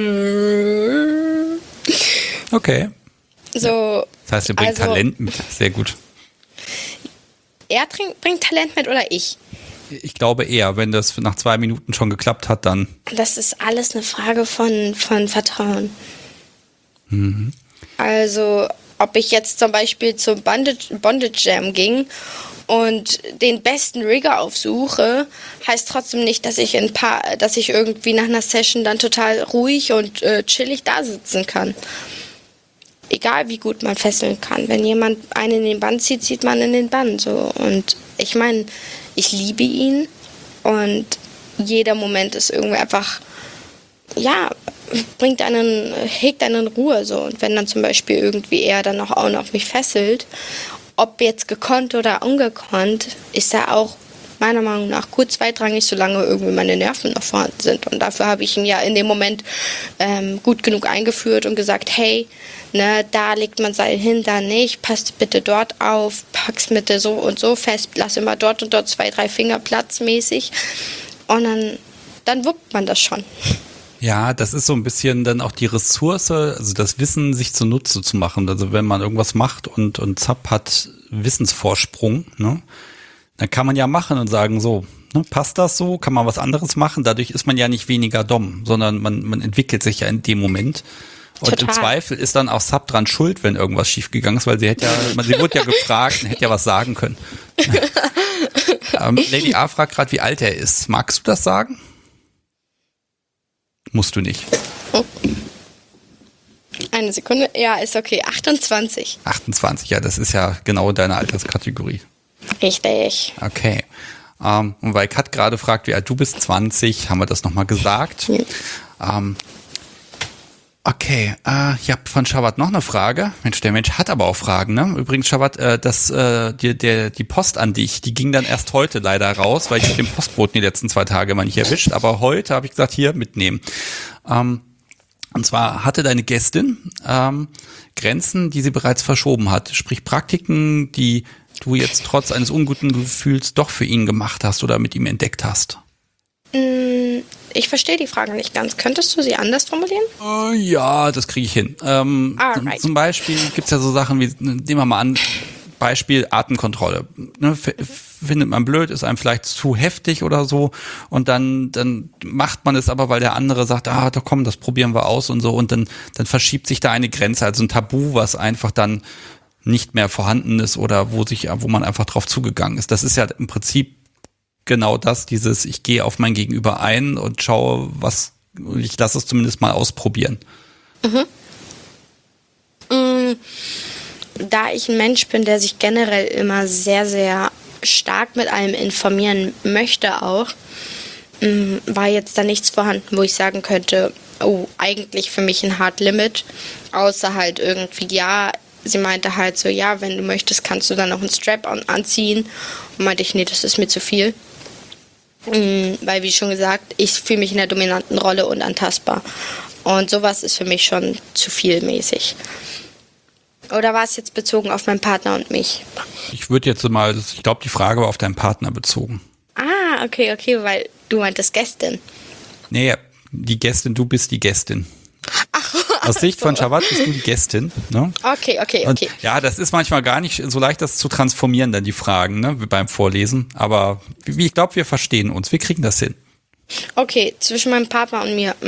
Okay. So. Das heißt, er bringt Talent mit. Sehr gut. Er bringt Talent mit oder ich? Ich glaube eher, wenn das nach 2 Minuten schon geklappt hat, dann. Das ist alles eine Frage von Vertrauen. Also, ob ich jetzt zum Beispiel zum Bondage Jam ging und den besten Rigger aufsuche, heißt trotzdem nicht, dass ich irgendwie nach einer Session dann total ruhig und chillig da sitzen kann. Egal wie gut man fesseln kann. Wenn jemand einen in den Bann zieht, zieht man in den Bann. So. Und ich meine, ich liebe ihn und jeder Moment ist irgendwie einfach, ja, hegt einen in Ruhe. So. Und wenn dann zum Beispiel irgendwie er dann auch noch mich fesselt, ob jetzt gekonnt oder ungekonnt, ist er auch meiner Meinung nach kurz zweitrangig, solange irgendwie meine Nerven noch vorhanden sind. Und dafür habe ich ihn ja in dem Moment gut genug eingeführt und gesagt, hey, ne, da legt man Seil hin, da nicht, passt bitte dort auf, pack's bitte so und so fest, lass immer dort und dort 2, 3 Finger platzmäßig. Und dann wuppt man das schon. Ja, das ist so ein bisschen dann auch die Ressource, also das Wissen sich zunutze zu machen. Also wenn man irgendwas macht und Zap hat Wissensvorsprung, ne, dann kann man ja machen und sagen, so, ne, passt das so, kann man was anderes machen. Dadurch ist man ja nicht weniger dumm, sondern man entwickelt sich ja in dem Moment. Und total. Im Zweifel ist dann auch Zap dran schuld, wenn irgendwas schiefgegangen ist, weil sie wurde ja gefragt und hätte ja was sagen können. Lady A fragt gerade, wie alt er ist. Magst du das sagen? Musst du nicht. Oh. Eine Sekunde. Ja, ist okay. 28. 28, ja, das ist ja genau deine Alterskategorie. Richtig. Okay. Und weil Kat gerade fragt, wie alt du bist, 20, haben wir das nochmal gesagt. Okay, ich habe von Shabbat noch eine Frage. Mensch, der Mensch hat aber auch Fragen, ne? Übrigens, Shabbat, die Post an dich, die ging dann erst heute leider raus, weil ich den Postboten die letzten 2 Tage mal nicht erwischt. Aber heute habe ich gesagt, hier, mitnehmen. Und zwar hatte deine Gästin Grenzen, die sie bereits verschoben hat. Sprich Praktiken, die du jetzt trotz eines unguten Gefühls doch für ihn gemacht hast oder mit ihm entdeckt hast. Ich verstehe die Frage nicht ganz. Könntest du sie anders formulieren? Ja, das kriege ich hin. Zum Beispiel gibt es ja so Sachen wie, nehmen wir mal an, Beispiel Atemkontrolle. Ne, findet man blöd, ist einem vielleicht zu heftig oder so und dann macht man es aber, weil der andere sagt, da komm, das probieren wir aus und so und dann verschiebt sich da eine Grenze, also ein Tabu, was einfach dann nicht mehr vorhanden ist oder wo man einfach drauf zugegangen ist. Das ist ja im Prinzip genau das, ich gehe auf mein Gegenüber ein und schaue, ich lasse es zumindest mal ausprobieren. Da ich ein Mensch bin, der sich generell immer sehr, sehr stark mit allem informieren möchte auch, war jetzt da nichts vorhanden, wo ich sagen könnte, oh, eigentlich für mich ein Hard Limit, außer halt irgendwie, ja, sie meinte halt so, ja, wenn du möchtest, kannst du dann noch einen Strap-on anziehen. Und meinte ich, nee, das ist mir zu viel. Weil, wie schon gesagt, ich fühle mich in der dominanten Rolle unantastbar. Und sowas ist für mich schon zu viel mäßig. Oder war es jetzt bezogen auf meinen Partner und mich? Ich würde jetzt mal, ich glaube, die Frage war auf deinen Partner bezogen. Ah, okay, weil du meintest Gästin. Nee, die Gästin, du bist die Gästin. Ach, Aus Sicht von Jawad bist du die Gästin. Ne? Okay. Und ja, das ist manchmal gar nicht so leicht, das zu transformieren, dann die Fragen, ne, beim Vorlesen. Aber ich glaube, wir verstehen uns. Wir kriegen das hin. Okay, zwischen meinem Partner und mir.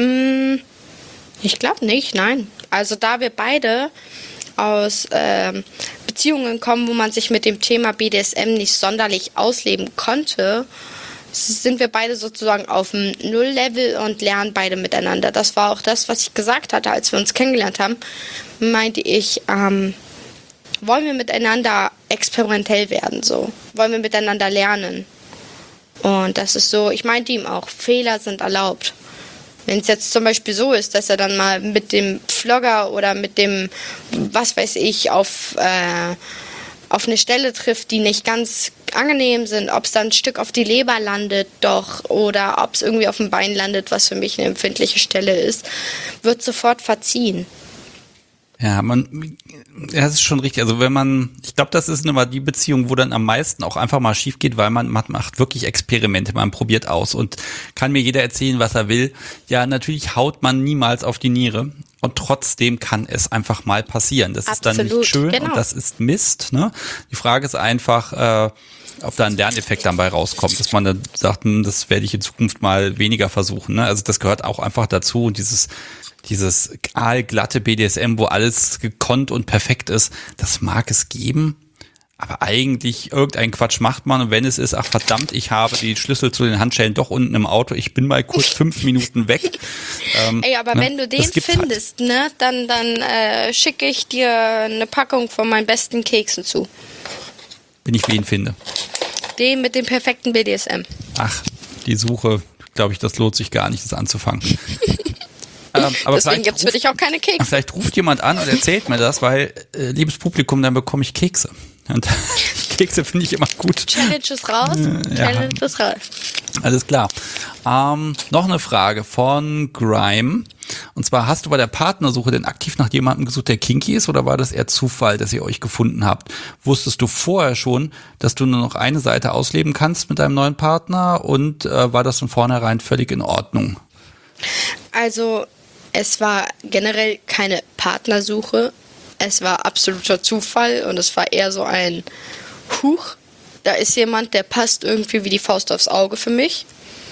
Ich glaube nicht, nein. Also da wir beide aus Beziehungen kommen, wo man sich mit dem Thema BDSM nicht sonderlich ausleben konnte, sind wir beide sozusagen auf dem Null-Level und lernen beide miteinander. Das war auch das, was ich gesagt hatte, als wir uns kennengelernt haben. Meinte ich, wollen wir miteinander experimentell werden, so? Wollen wir miteinander lernen? Und das ist so, ich meinte ihm auch, Fehler sind erlaubt. Wenn es jetzt zum Beispiel so ist, dass er dann mal mit dem Vlogger oder mit dem, was weiß ich, auf eine Stelle trifft, die nicht ganz angenehm sind, ob es dann ein Stück auf die Leber landet doch oder ob es irgendwie auf dem Bein landet, was für mich eine empfindliche Stelle ist, wird sofort verziehen. Ja, das ist schon richtig. Also ich glaube, das ist immer die Beziehung, wo dann am meisten auch einfach mal schief geht, weil man macht wirklich Experimente, man probiert aus und kann mir jeder erzählen, was er will. Ja, natürlich haut man niemals auf die Niere und trotzdem kann es einfach mal passieren. Das ist dann nicht schön, genau. Und das ist Mist. Ne? Die Frage ist einfach, ob da ein Lerneffekt dabei rauskommt, dass man dann sagt, das werde ich in Zukunft mal weniger versuchen. Ne? Also das gehört auch einfach dazu und dieses aalglatte BDSM, wo alles gekonnt und perfekt ist, das mag es geben, aber eigentlich irgendeinen Quatsch macht man und wenn es ist, ach verdammt, ich habe die Schlüssel zu den Handschellen doch unten im Auto, ich bin mal kurz 5 Minuten weg. Ey, aber wenn du den findest, halt. Ne, dann schicke ich dir eine Packung von meinen besten Keksen zu. Wenn ich wen finde. Den mit dem perfekten BDSM. Ach, die Suche, glaube ich, das lohnt sich gar nicht, das anzufangen. Aber deswegen gibt es für dich auch keine Kekse. Vielleicht ruft jemand an und erzählt mir das, weil, liebes Publikum, dann bekomme ich Kekse. Und Kekse finde ich immer gut. Challenge ist raus. Challenge ist raus. Alles klar. Noch eine Frage von Grime. Und zwar, hast du bei der Partnersuche denn aktiv nach jemandem gesucht, der kinky ist, oder war das eher Zufall, dass ihr euch gefunden habt? Wusstest du vorher schon, dass du nur noch eine Seite ausleben kannst mit deinem neuen Partner und war das von vornherein völlig in Ordnung? Also, es war generell keine Partnersuche. Es war absoluter Zufall und es war eher so ein Huch, da ist jemand, der passt irgendwie wie die Faust aufs Auge für mich.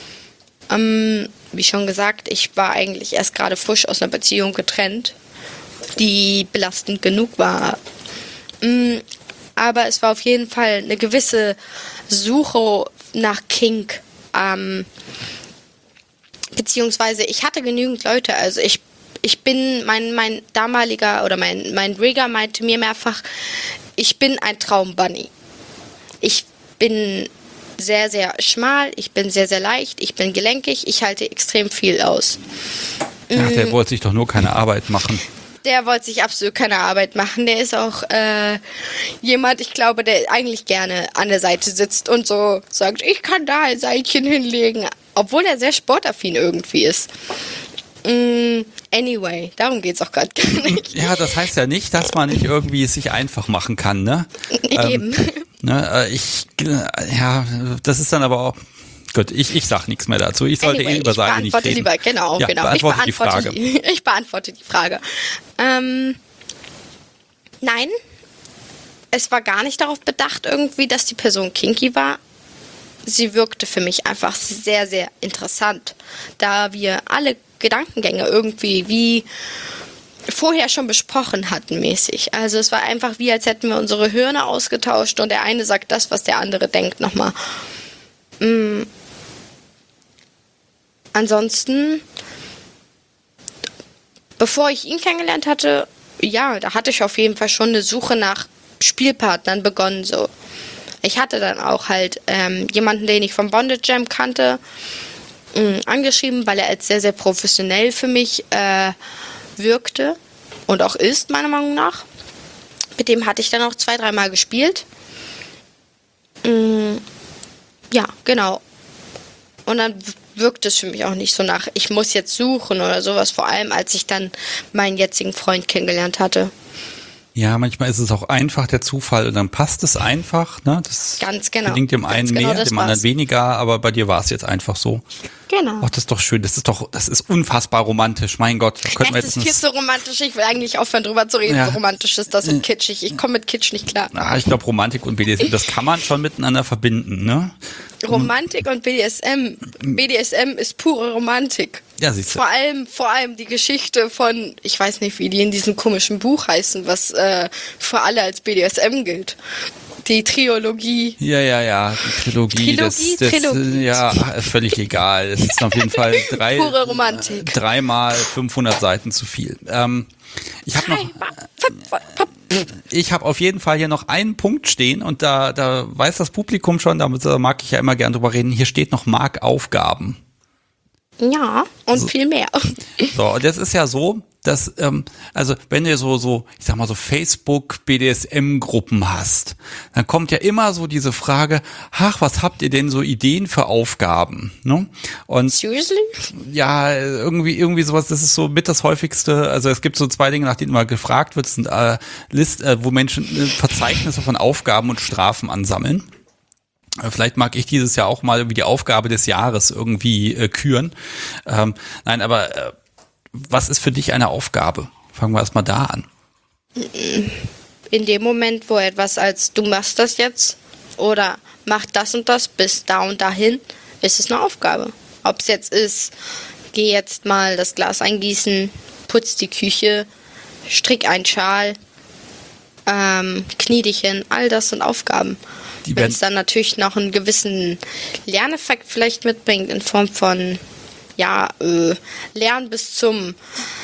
Wie schon gesagt, ich war eigentlich erst gerade frisch aus einer Beziehung getrennt, die belastend genug war. Aber es war auf jeden Fall eine gewisse Suche nach Kink. Beziehungsweise ich hatte genügend Leute, also ich bin, mein damaliger oder mein Rigger meinte mir mehrfach, ich bin ein Traumbunny. Ich bin sehr, sehr schmal, ich bin sehr, sehr leicht, ich bin gelenkig, ich halte extrem viel aus. Ja, der wollte sich doch nur keine Arbeit machen. Der wollte sich absolut keine Arbeit machen. Der ist auch jemand, ich glaube, der eigentlich gerne an der Seite sitzt und so sagt, ich kann da ein Seilchen hinlegen, obwohl er sehr sportaffin irgendwie ist. Anyway, darum geht's auch gerade gar nicht. Ja, das heißt ja nicht, dass man nicht irgendwie es sich einfach machen kann, ne? Eben. Das ist dann aber auch, gut, ich sag nichts mehr dazu. Ich sollte über Seile nicht reden. Lieber, genau. Beantworte die Frage. Ich beantworte die Frage. Nein, es war gar nicht darauf bedacht irgendwie, dass die Person kinky war. Sie wirkte für mich einfach sehr, sehr interessant, da wir alle Gedankengänge irgendwie wie vorher schon besprochen hatten mäßig. Also es war einfach wie, als hätten wir unsere Hirne ausgetauscht und der eine sagt das, was der andere denkt, nochmal. Ansonsten bevor ich ihn kennengelernt hatte, ja, da hatte ich auf jeden Fall schon eine Suche nach Spielpartnern begonnen, so. Ich hatte dann auch halt jemanden, den ich vom Bondage Jam kannte, angeschrieben, weil er als sehr, sehr professionell für mich wirkte und auch ist, meiner Meinung nach. Mit dem hatte ich dann auch 2-3 Mal gespielt. Ja, genau. Und dann wirkt es für mich auch nicht so nach, ich muss jetzt suchen oder sowas, vor allem als ich dann meinen jetzigen Freund kennengelernt hatte. Ja, manchmal ist es auch einfach der Zufall und dann passt es einfach, ne? Das Ganz genau. gelingt dem einen Ganz genau, mehr, dem anderen weniger, aber bei dir war es jetzt einfach so. Genau. Ach, das ist doch schön, das ist unfassbar romantisch, mein Gott. Es ist viel zu romantisch, ich will eigentlich aufhören drüber zu reden, Ja. so romantisch ist das und kitschig. Ich komme mit Kitsch nicht klar. Ich glaube, Romantik und BDSM, das kann man schon miteinander verbinden, ne? Romantik und BDSM. BDSM ist pure Romantik. Ja, siehst du. Vor allem die Geschichte von, ich weiß nicht, wie die in diesem komischen Buch heißen, was für alle als BDSM gilt. Die Trilogie. Ja, die Trilogie. Trilogie. Ja, völlig egal. Es ist auf jeden Fall Pure Romantik. 3x 500 Seiten zu viel. Ich habe auf jeden Fall hier noch einen Punkt stehen und da weiß das Publikum schon, da mag ich ja immer gern drüber reden, hier steht noch Markaufgaben. Ja, und viel mehr. So, und das ist ja so, dass, also wenn du so, ich sag mal so Facebook-BDSM-Gruppen hast, dann kommt ja immer so diese Frage, ach, was habt ihr denn so Ideen für Aufgaben? Ne? Und Seriously? ja, irgendwie sowas, das ist so mit das häufigste, also es gibt so 2 Dinge, nach denen immer gefragt wird, das sind wo Menschen Verzeichnisse von Aufgaben und Strafen ansammeln. Vielleicht mag ich dieses Jahr auch mal irgendwie die Aufgabe des Jahres irgendwie küren. Nein, aber was ist für dich eine Aufgabe? Fangen wir erstmal da an. In dem Moment, wo etwas als du machst das jetzt oder mach das und das bis da und dahin, ist es eine Aufgabe. Ob es jetzt ist, geh jetzt mal das Glas eingießen, putz die Küche, strick einen Schal, knie dich hin, all das sind Aufgaben. Wenn es dann natürlich noch einen gewissen Lerneffekt vielleicht mitbringt in Form von Lernen bis zum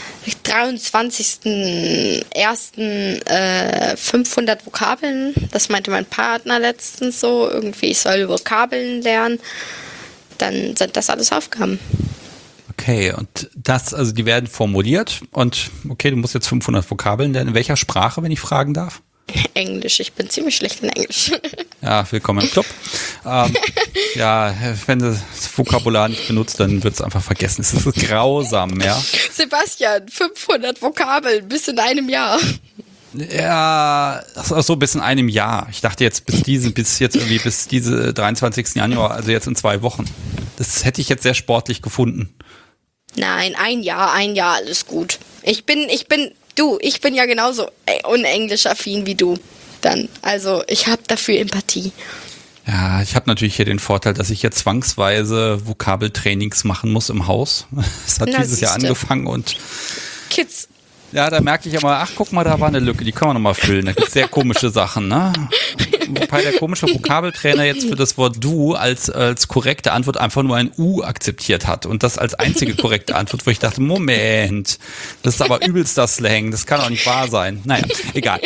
23.01. 500 Vokabeln. Das meinte mein Partner letztens so. Irgendwie, ich soll Vokabeln lernen. Dann sind das alles Aufgaben. Okay, und also die werden formuliert und okay, du musst jetzt 500 Vokabeln lernen. In welcher Sprache, wenn ich fragen darf? Englisch, ich bin ziemlich schlecht in Englisch. Ja, willkommen im Club. Ja, wenn du das Vokabular nicht benutzt, dann wird es einfach vergessen. Es ist grausam, ja. Sebastian, 500 Vokabeln bis in einem Jahr. Ja, so bis in einem Jahr. Ich dachte jetzt bis diese 23. Januar, also jetzt in 2 Wochen. Das hätte ich jetzt sehr sportlich gefunden. Nein, ein Jahr, alles gut. Ich bin ja genauso unenglisch-affin wie du. Dann, also ich habe dafür Empathie. Ja, ich habe natürlich hier den Vorteil, dass ich jetzt zwangsweise Vokabeltrainings machen muss im Haus. Das hat dieses Jahr angefangen und Kids. Ja, da merke ich immer, ach guck mal, da war eine Lücke, die können wir nochmal füllen. Da gibt's sehr komische Sachen, ne? Wobei der komische Vokabeltrainer jetzt für das Wort du als korrekte Antwort einfach nur ein U akzeptiert hat. Und das als einzige korrekte Antwort, wo ich dachte, Moment, das ist aber übelster Slang, das kann doch nicht wahr sein. Naja, egal.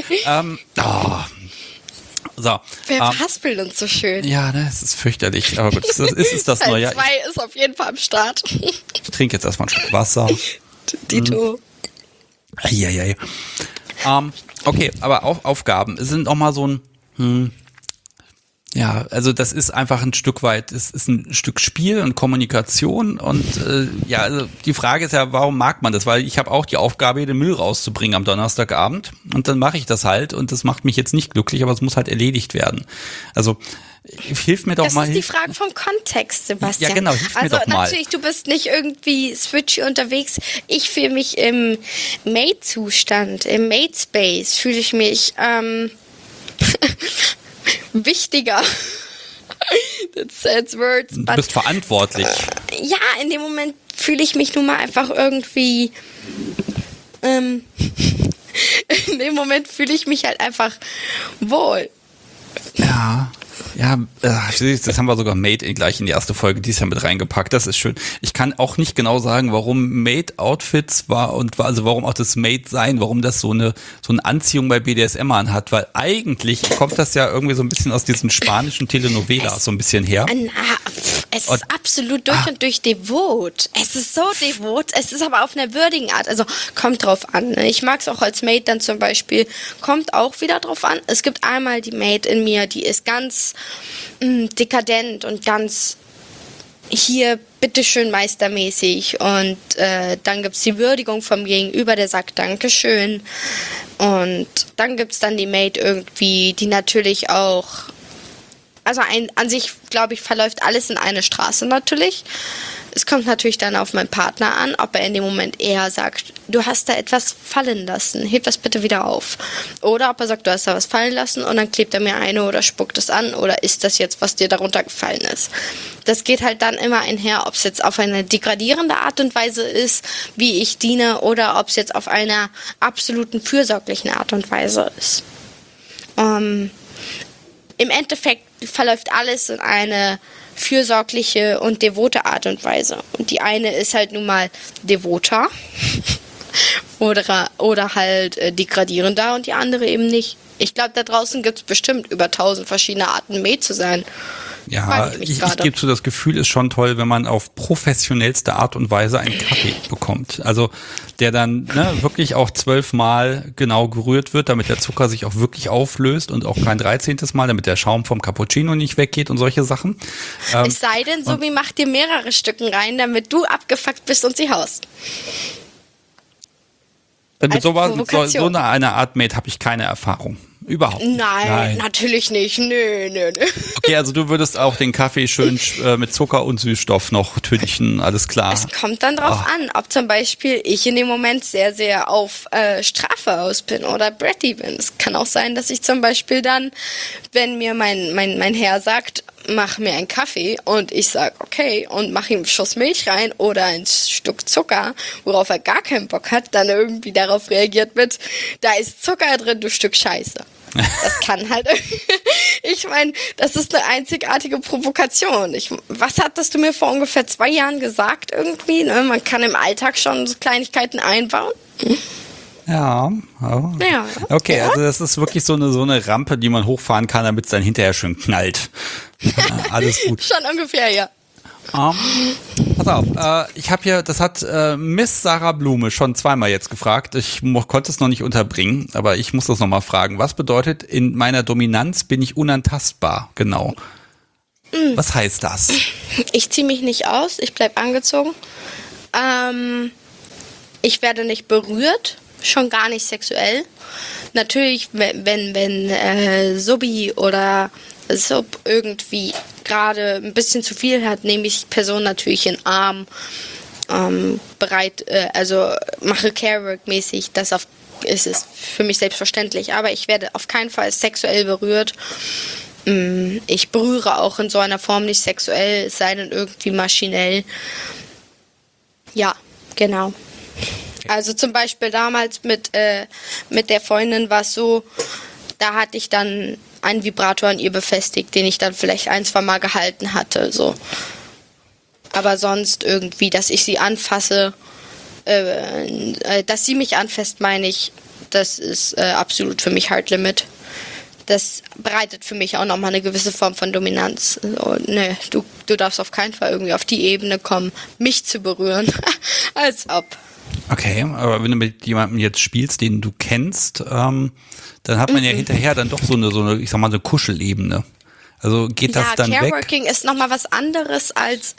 So. Wer verhaspelt uns so schön? Ja, ne, es ist fürchterlich. Aber gut, das ist das neue. Teil 2 ist auf jeden Fall am Start. Ich trinke jetzt erstmal einen Schluck Wasser. Dito. Eieiei. Okay, aber auch Aufgaben sind auch mal so ein, ja, also das ist einfach ein Stück weit, es ist ein Stück Spiel und Kommunikation und ja, also die Frage ist ja, warum mag man das? Weil ich habe auch die Aufgabe, den Müll rauszubringen am Donnerstagabend und dann mache ich das halt und das macht mich jetzt nicht glücklich, aber es muss halt erledigt werden. Also hilf mir doch mal. Das ist die Frage vom Kontext, Sebastian. Ja, genau, hilf mir doch mal. Also natürlich, du bist nicht irgendwie switchy unterwegs. Ich fühle mich im Mate-Zustand, im Mate-Space fühle ich mich wichtiger. That's sad words. Du bist verantwortlich. Ja, in dem Moment fühle ich mich nun mal einfach irgendwie in dem Moment fühle ich mich halt einfach wohl. Ja. Ja, das haben wir sogar Maid gleich in die erste Folge dieses Jahr mit reingepackt. Das ist schön. Ich kann auch nicht genau sagen, warum Maid-Outfits war und also warum auch das Maid-Sein, warum das so eine Anziehung bei BDSM anhat, weil eigentlich kommt das ja irgendwie so ein bisschen aus diesen spanischen Telenovelas so ein bisschen her. Es ist absolut durch und durch devot. Es ist so devot, es ist aber auf einer würdigen Art. Also kommt drauf an. Ne? Ich mag es auch als Maid dann zum Beispiel. Kommt auch wieder drauf an. Es gibt einmal die Maid in mir, die ist ganz dekadent und ganz hier bitteschön meistermäßig. Und dann gibt es die Würdigung vom Gegenüber, der sagt Dankeschön. Und dann gibt es dann die Maid irgendwie, die natürlich auch... Also an sich, glaube ich, verläuft alles in eine Straße natürlich. Es kommt natürlich dann auf meinen Partner an, ob er in dem Moment eher sagt, du hast da etwas fallen lassen, heb das bitte wieder auf. Oder ob er sagt, du hast da was fallen lassen und dann klebt er mir eine oder spuckt es an oder ist das jetzt, was dir darunter gefallen ist. Das geht halt dann immer einher, ob es jetzt auf eine degradierende Art und Weise ist, wie ich diene, oder ob es jetzt auf einer absoluten fürsorglichen Art und Weise ist. Im Endeffekt verläuft alles in eine fürsorgliche und devote Art und Weise. Und die eine ist halt nun mal devoter oder halt degradierender und die andere eben nicht. Ich glaube, da draußen gibt es bestimmt über 1000 verschiedene Arten, Maid zu sein. Ja, ich gebe so das Gefühl, ist schon toll, wenn man auf professionellste Art und Weise einen Kaffee bekommt. Also der dann wirklich auch 12 Mal genau gerührt wird, damit der Zucker sich auch wirklich auflöst und auch kein 13. Mal, damit der Schaum vom Cappuccino nicht weggeht und solche Sachen. Es sei denn, Sobi macht dir mehrere Stücken rein, damit du abgefuckt bist und sie haust. Mit so einer Art Maid habe ich keine Erfahrung. Überhaupt nicht. Nein, natürlich nicht. Nö. Okay, also du würdest auch den Kaffee schön mit Zucker und Süßstoff noch tünchen, alles klar. Es kommt dann drauf an, ob zum Beispiel ich in dem Moment sehr, sehr auf Strafe aus bin oder bratty bin. Es kann auch sein, dass ich zum Beispiel dann, wenn mir mein Herr sagt, mach mir einen Kaffee und ich sag okay und mach ihm einen Schuss Milch rein oder ein Stück Zucker, worauf er gar keinen Bock hat, dann irgendwie darauf reagiert mit, da ist Zucker drin, du Stück Scheiße. Das kann halt, ich meine, das ist eine einzigartige Provokation. Was hattest du mir vor ungefähr 2 Jahren gesagt irgendwie? Ne? Man kann im Alltag schon so Kleinigkeiten einbauen. Ja. Okay, also das ist wirklich so eine Rampe, die man hochfahren kann, damit es dann hinterher schön knallt. Alles gut. Schon ungefähr, ja. Pass auf, ich habe hier, das hat Miss Sarah Blume schon 2-mal jetzt gefragt. Ich konnte es noch nicht unterbringen, aber ich muss das nochmal fragen. Was bedeutet, in meiner Dominanz bin ich unantastbar? Genau. Was heißt das? Ich ziehe mich nicht aus, ich bleib angezogen. Ich werde nicht berührt, schon gar nicht sexuell. Natürlich, wenn Subi oder Sub irgendwie gerade ein bisschen zu viel hat, nehme ich die Person natürlich in den Arm, mache Care-Work-mäßig, ist es für mich selbstverständlich, aber ich werde auf keinen Fall sexuell berührt. Ich berühre auch in so einer Form nicht sexuell, es sei denn irgendwie maschinell. Ja, genau. Also zum Beispiel damals mit der Freundin war es so, da hatte ich dann einen Vibrator an ihr befestigt, den ich dann vielleicht 1-2 Mal gehalten hatte, so. Aber sonst irgendwie, dass ich sie anfasse, dass sie mich anfasst, meine ich, das ist absolut für mich Hard Limit. Das bereitet für mich auch nochmal eine gewisse Form von Dominanz. So, ne, du darfst auf keinen Fall irgendwie auf die Ebene kommen, mich zu berühren. Als ob. Okay, aber wenn du mit jemandem jetzt spielst, den du kennst, dann hat man ja hinterher dann doch so eine, ich sag mal, eine Kuschelebene. Also geht das dann weg? Ja, Careworking ist nochmal was anderes als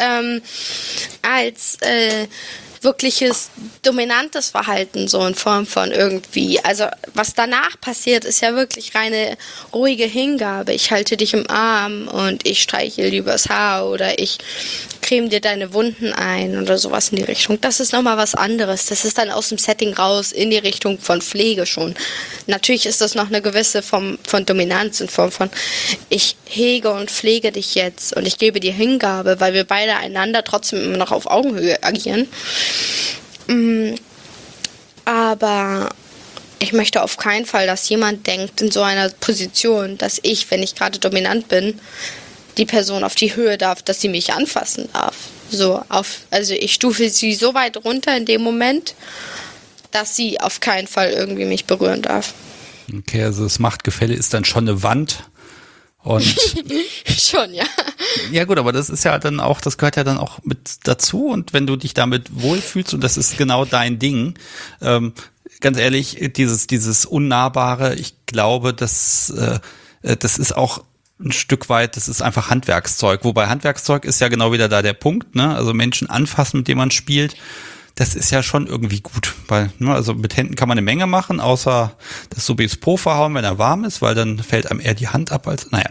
wirkliches dominantes Verhalten, so in Form von irgendwie. Also was danach passiert, ist ja wirklich reine ruhige Hingabe. Ich halte dich im Arm und ich streichel dir übers Haar oder ich creme dir deine Wunden ein oder sowas in die Richtung. Das ist nochmal was anderes. Das ist dann aus dem Setting raus in die Richtung von Pflege schon. Natürlich ist das noch eine gewisse Form von Dominanz in Form von ich hege und pflege dich jetzt und ich gebe dir Hingabe, weil wir beide einander trotzdem immer noch auf Augenhöhe agieren. Aber Ich möchte auf keinen Fall, dass jemand denkt in so einer Position, dass ich, wenn ich gerade dominant bin, die Person auf die Höhe darf, dass sie mich anfassen darf. Also ich stufe sie so weit runter in dem Moment, dass sie auf keinen Fall irgendwie mich berühren darf. Okay, also das Machtgefälle ist dann schon eine Wand. Und schon, ja. Ja gut, aber das ist ja dann auch, das gehört ja dann auch mit dazu. Und wenn du dich damit wohlfühlst und das ist genau dein Ding, ganz ehrlich, dieses Unnahbare, ich glaube, das ist auch ein Stück weit, das ist einfach Handwerkszeug. Wobei Handwerkszeug ist ja genau wieder da der Punkt, ne? Also Menschen anfassen, mit denen man spielt, das ist ja schon irgendwie gut. Weil, ne, also mit Händen kann man eine Menge machen, außer das so bis Po verhauen, wenn er warm ist, weil dann fällt einem eher die Hand ab als, naja.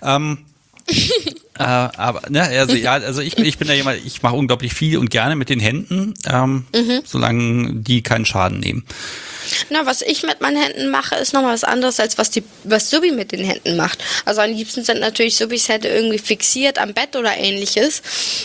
Aber ne, also ich bin ja jemand, ich mache unglaublich viel und gerne mit den Händen, solange die keinen Schaden nehmen. Na, was ich mit meinen Händen mache, ist nochmal was anderes, als was Subi mit den Händen macht. Also am liebsten sind natürlich Subis Hände irgendwie fixiert am Bett oder ähnliches.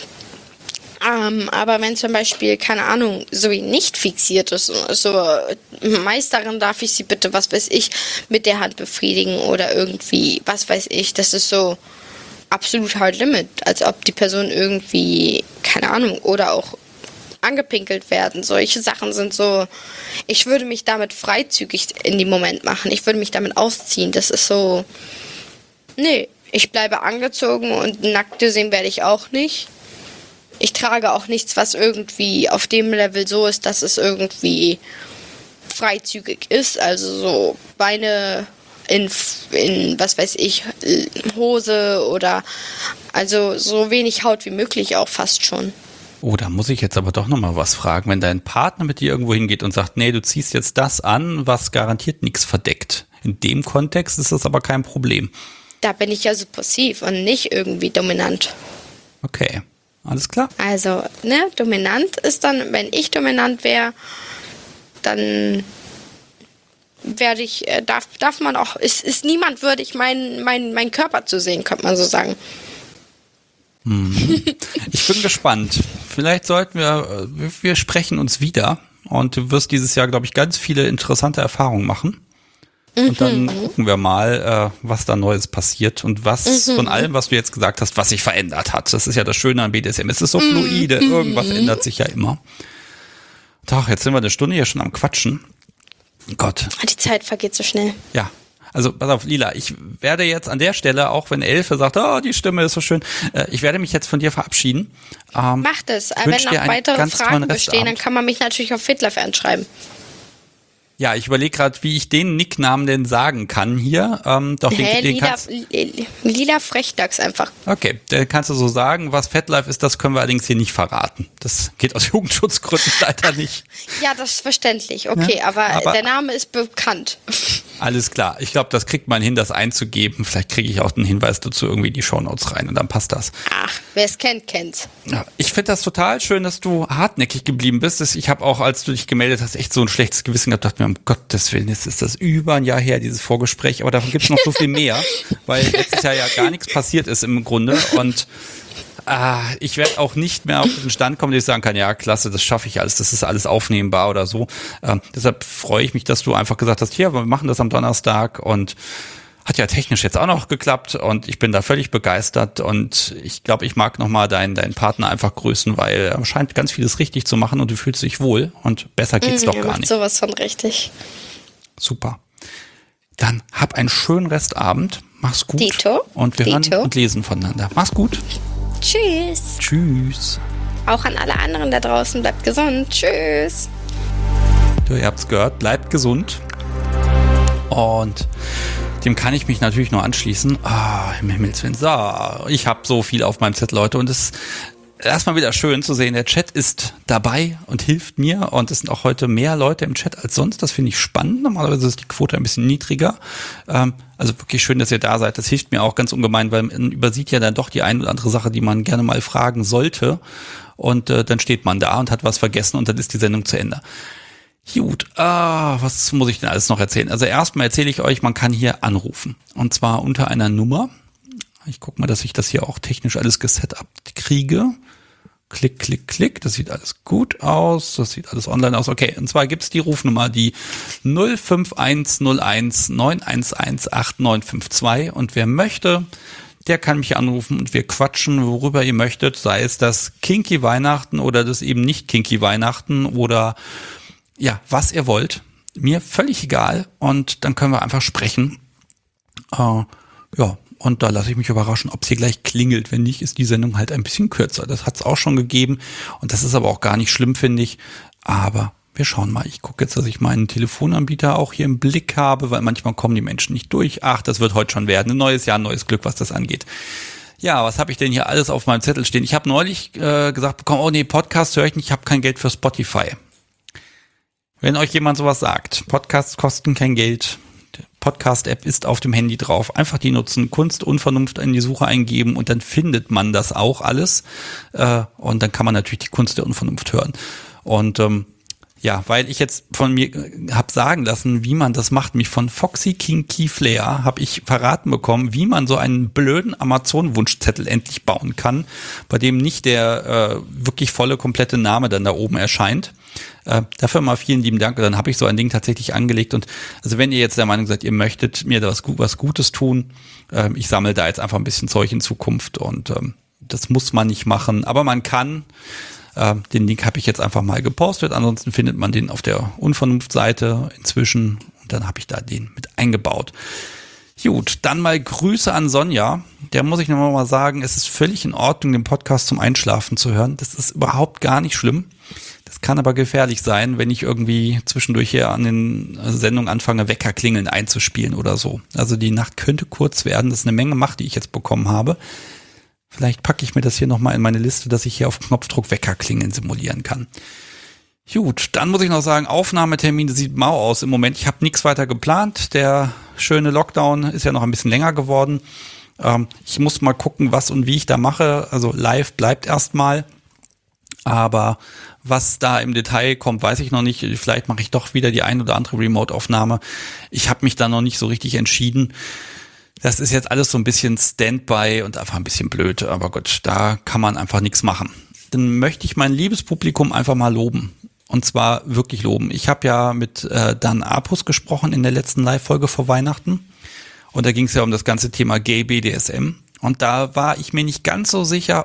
Aber wenn zum Beispiel, keine Ahnung, Subi nicht fixiert ist, so Meisterin, darf ich sie bitte, was weiß ich, mit der Hand befriedigen oder irgendwie, was weiß ich, das ist so absolut hard limit, als ob die Person irgendwie, keine Ahnung, oder auch angepinkelt werden. Solche Sachen sind so, ich würde mich damit freizügig in dem Moment machen. Ich würde mich damit ausziehen. Das ist so, nee, ich bleibe angezogen und nackt sehen werde ich auch nicht. Ich trage auch nichts, was irgendwie auf dem Level so ist, dass es irgendwie freizügig ist. Also so Beine in was weiß ich, Hose oder also so wenig Haut wie möglich auch fast schon. Oh, da muss ich jetzt aber doch nochmal was fragen. Wenn dein Partner mit dir irgendwo hingeht und sagt, nee, du ziehst jetzt das an, was garantiert nichts verdeckt. In dem Kontext ist das aber kein Problem. Da bin ich ja subversiv und nicht irgendwie dominant. Okay, alles klar. Also, ne, dominant ist dann, wenn ich dominant wäre, dann werde ich, darf man auch, ist niemand würdig, meinen Körper zu sehen, könnte man so sagen. Ich bin gespannt. Vielleicht sollten wir sprechen uns wieder und du wirst dieses Jahr, glaube ich, ganz viele interessante Erfahrungen machen. Und dann gucken wir mal, was da Neues passiert und was von allem, was du jetzt gesagt hast, was sich verändert hat. Das ist ja das Schöne an BDSM. Es ist so fluide, irgendwas ändert sich ja immer. Doch, jetzt sind wir eine Stunde hier schon am Quatschen. Gott. Die Zeit vergeht so schnell. Ja. Also, pass auf, Lila, ich werde jetzt an der Stelle, auch wenn Elfe sagt, oh, die Stimme ist so schön, ich werde mich jetzt von dir verabschieden. Mach das. Wenn noch weitere Fragen bestehen, dann kann man mich natürlich auf FitLife anschreiben. Ja, ich überlege gerade, wie ich den Nicknamen denn sagen kann hier. Doch Lila Frechdachs einfach. Okay, den kannst du so sagen. Was FetLife ist, das können wir allerdings hier nicht verraten. Das geht aus Jugendschutzgründen leider nicht. Ja, das ist verständlich. Okay, ja, aber der Name ist bekannt. Alles klar. Ich glaube, das kriegt man hin, das einzugeben. Vielleicht kriege ich auch einen Hinweis dazu irgendwie in die Shownotes rein und dann passt das. Ach, wer es kennt, kennt's. Ja, ich finde das total schön, dass du hartnäckig geblieben bist. Ich habe auch, als du dich gemeldet hast, echt so ein schlechtes Gewissen gehabt. Dachte mir, um Gottes Willen, jetzt ist das über ein Jahr her, dieses Vorgespräch. Aber davon gibt es noch so viel mehr, weil letztes Jahr ja gar nichts passiert ist im Grunde. Und ich werde auch nicht mehr auf den Stand kommen, dass ich sagen kann, ja, klasse, das schaffe ich alles, das ist alles aufnehmbar oder so. Deshalb freue ich mich, dass du einfach gesagt hast, hier, wir machen das am Donnerstag und hat ja technisch jetzt auch noch geklappt und ich bin da völlig begeistert und ich glaube, ich mag nochmal deinen Partner einfach grüßen, weil er scheint ganz vieles richtig zu machen und du fühlst dich wohl und besser geht's doch gar nicht. Sowas von richtig. Super. Dann hab einen schönen Restabend, mach's gut. Dito. Und wir hören und lesen voneinander. Mach's gut. Tschüss. Tschüss. Auch an alle anderen da draußen, bleibt gesund. Tschüss. Ihr habt's gehört, bleibt gesund. Und dem kann ich mich natürlich nur anschließen. Im Himmels Willen. So, ich habe so viel auf meinem Zettel, Leute. Und es ist erstmal wieder schön zu sehen, der Chat ist dabei und hilft mir. Und es sind auch heute mehr Leute im Chat als sonst. Das finde ich spannend. Normalerweise ist die Quote ein bisschen niedriger. Also wirklich schön, dass ihr da seid. Das hilft mir auch ganz ungemein, weil man übersieht ja dann doch die ein oder andere Sache, die man gerne mal fragen sollte. Und dann steht man da und hat was vergessen und dann ist die Sendung zu Ende. Gut, was muss ich denn alles noch erzählen? Also erstmal erzähle ich euch, man kann hier anrufen. Und zwar unter einer Nummer. Ich gucke mal, dass ich das hier auch technisch alles gesetupt kriege. Klick, klick, klick. Das sieht alles gut aus. Das sieht alles online aus. Okay, und zwar gibt's die Rufnummer, die 05101 911 8952. Und wer möchte, der kann mich anrufen und wir quatschen, worüber ihr möchtet. Sei es das Kinky Weihnachten oder das eben nicht Kinky Weihnachten oder ja, was ihr wollt. Mir völlig egal. Und dann können wir einfach sprechen. Ja, und da lasse ich mich überraschen, ob es hier gleich klingelt. Wenn nicht, ist die Sendung halt ein bisschen kürzer. Das hat es auch schon gegeben und das ist aber auch gar nicht schlimm, finde ich. Aber wir schauen mal. Ich gucke jetzt, dass ich meinen Telefonanbieter auch hier im Blick habe, weil manchmal kommen die Menschen nicht durch. Ach, das wird heute schon werden. Ein neues Jahr, ein neues Glück, was das angeht. Ja, was habe ich denn hier alles auf meinem Zettel stehen? Ich habe neulich gesagt bekommen, oh nee, Podcast höre ich nicht, ich habe kein Geld für Spotify. Wenn euch jemand sowas sagt, Podcasts kosten kein Geld, Podcast-App ist auf dem Handy drauf. Einfach die nutzen, Kunst und Vernunft in die Suche eingeben und dann findet man das auch alles. Und dann kann man natürlich die Kunst der Unvernunft hören. Und ja, weil ich jetzt von mir habe sagen lassen, wie man das macht, mich von Foxy Kinky Flair habe ich verraten bekommen, wie man so einen blöden Amazon-Wunschzettel endlich bauen kann, bei dem nicht der wirklich volle, komplette Name dann da oben erscheint. Dafür mal vielen lieben Dank. Dann habe ich so ein Ding tatsächlich angelegt. Und also wenn ihr jetzt der Meinung seid, ihr möchtet mir da was Gutes tun, ich sammle da jetzt einfach ein bisschen Zeug in Zukunft und das muss man nicht machen, aber man kann. Den Link habe ich jetzt einfach mal gepostet. Ansonsten findet man den auf der Unvernunft-Seite inzwischen. Und dann habe ich da den mit eingebaut. Gut, dann mal Grüße an Sonja. Der muss ich nochmal mal sagen, es ist völlig in Ordnung, den Podcast zum Einschlafen zu hören. Das ist überhaupt gar nicht schlimm. Das kann aber gefährlich sein, wenn ich irgendwie zwischendurch hier an den Sendungen anfange, Weckerklingeln einzuspielen oder so. Also die Nacht könnte kurz werden. Das ist eine Menge Macht, die ich jetzt bekommen habe. Vielleicht packe ich mir das hier nochmal in meine Liste, dass ich hier auf Knopfdruck Weckerklingeln simulieren kann. Gut, dann muss ich noch sagen, Aufnahmetermin sieht mau aus im Moment. Ich habe nichts weiter geplant. Der schöne Lockdown ist ja noch ein bisschen länger geworden. Ich muss mal gucken, was und wie ich da mache. Also live bleibt erstmal. Aber was da im Detail kommt, weiß ich noch nicht. Vielleicht mache ich doch wieder die ein oder andere Remote-Aufnahme. Ich habe mich da noch nicht so richtig entschieden. Das ist jetzt alles so ein bisschen Standby und einfach ein bisschen blöd. Aber gut, da kann man einfach nichts machen. Dann möchte ich mein liebes Publikum einfach mal loben. Und zwar wirklich loben. Ich habe ja mit Dan Apus gesprochen in der letzten Live-Folge vor Weihnachten. Und da ging es ja um das ganze Thema Gay BDSM. Und da war ich mir nicht ganz so sicher,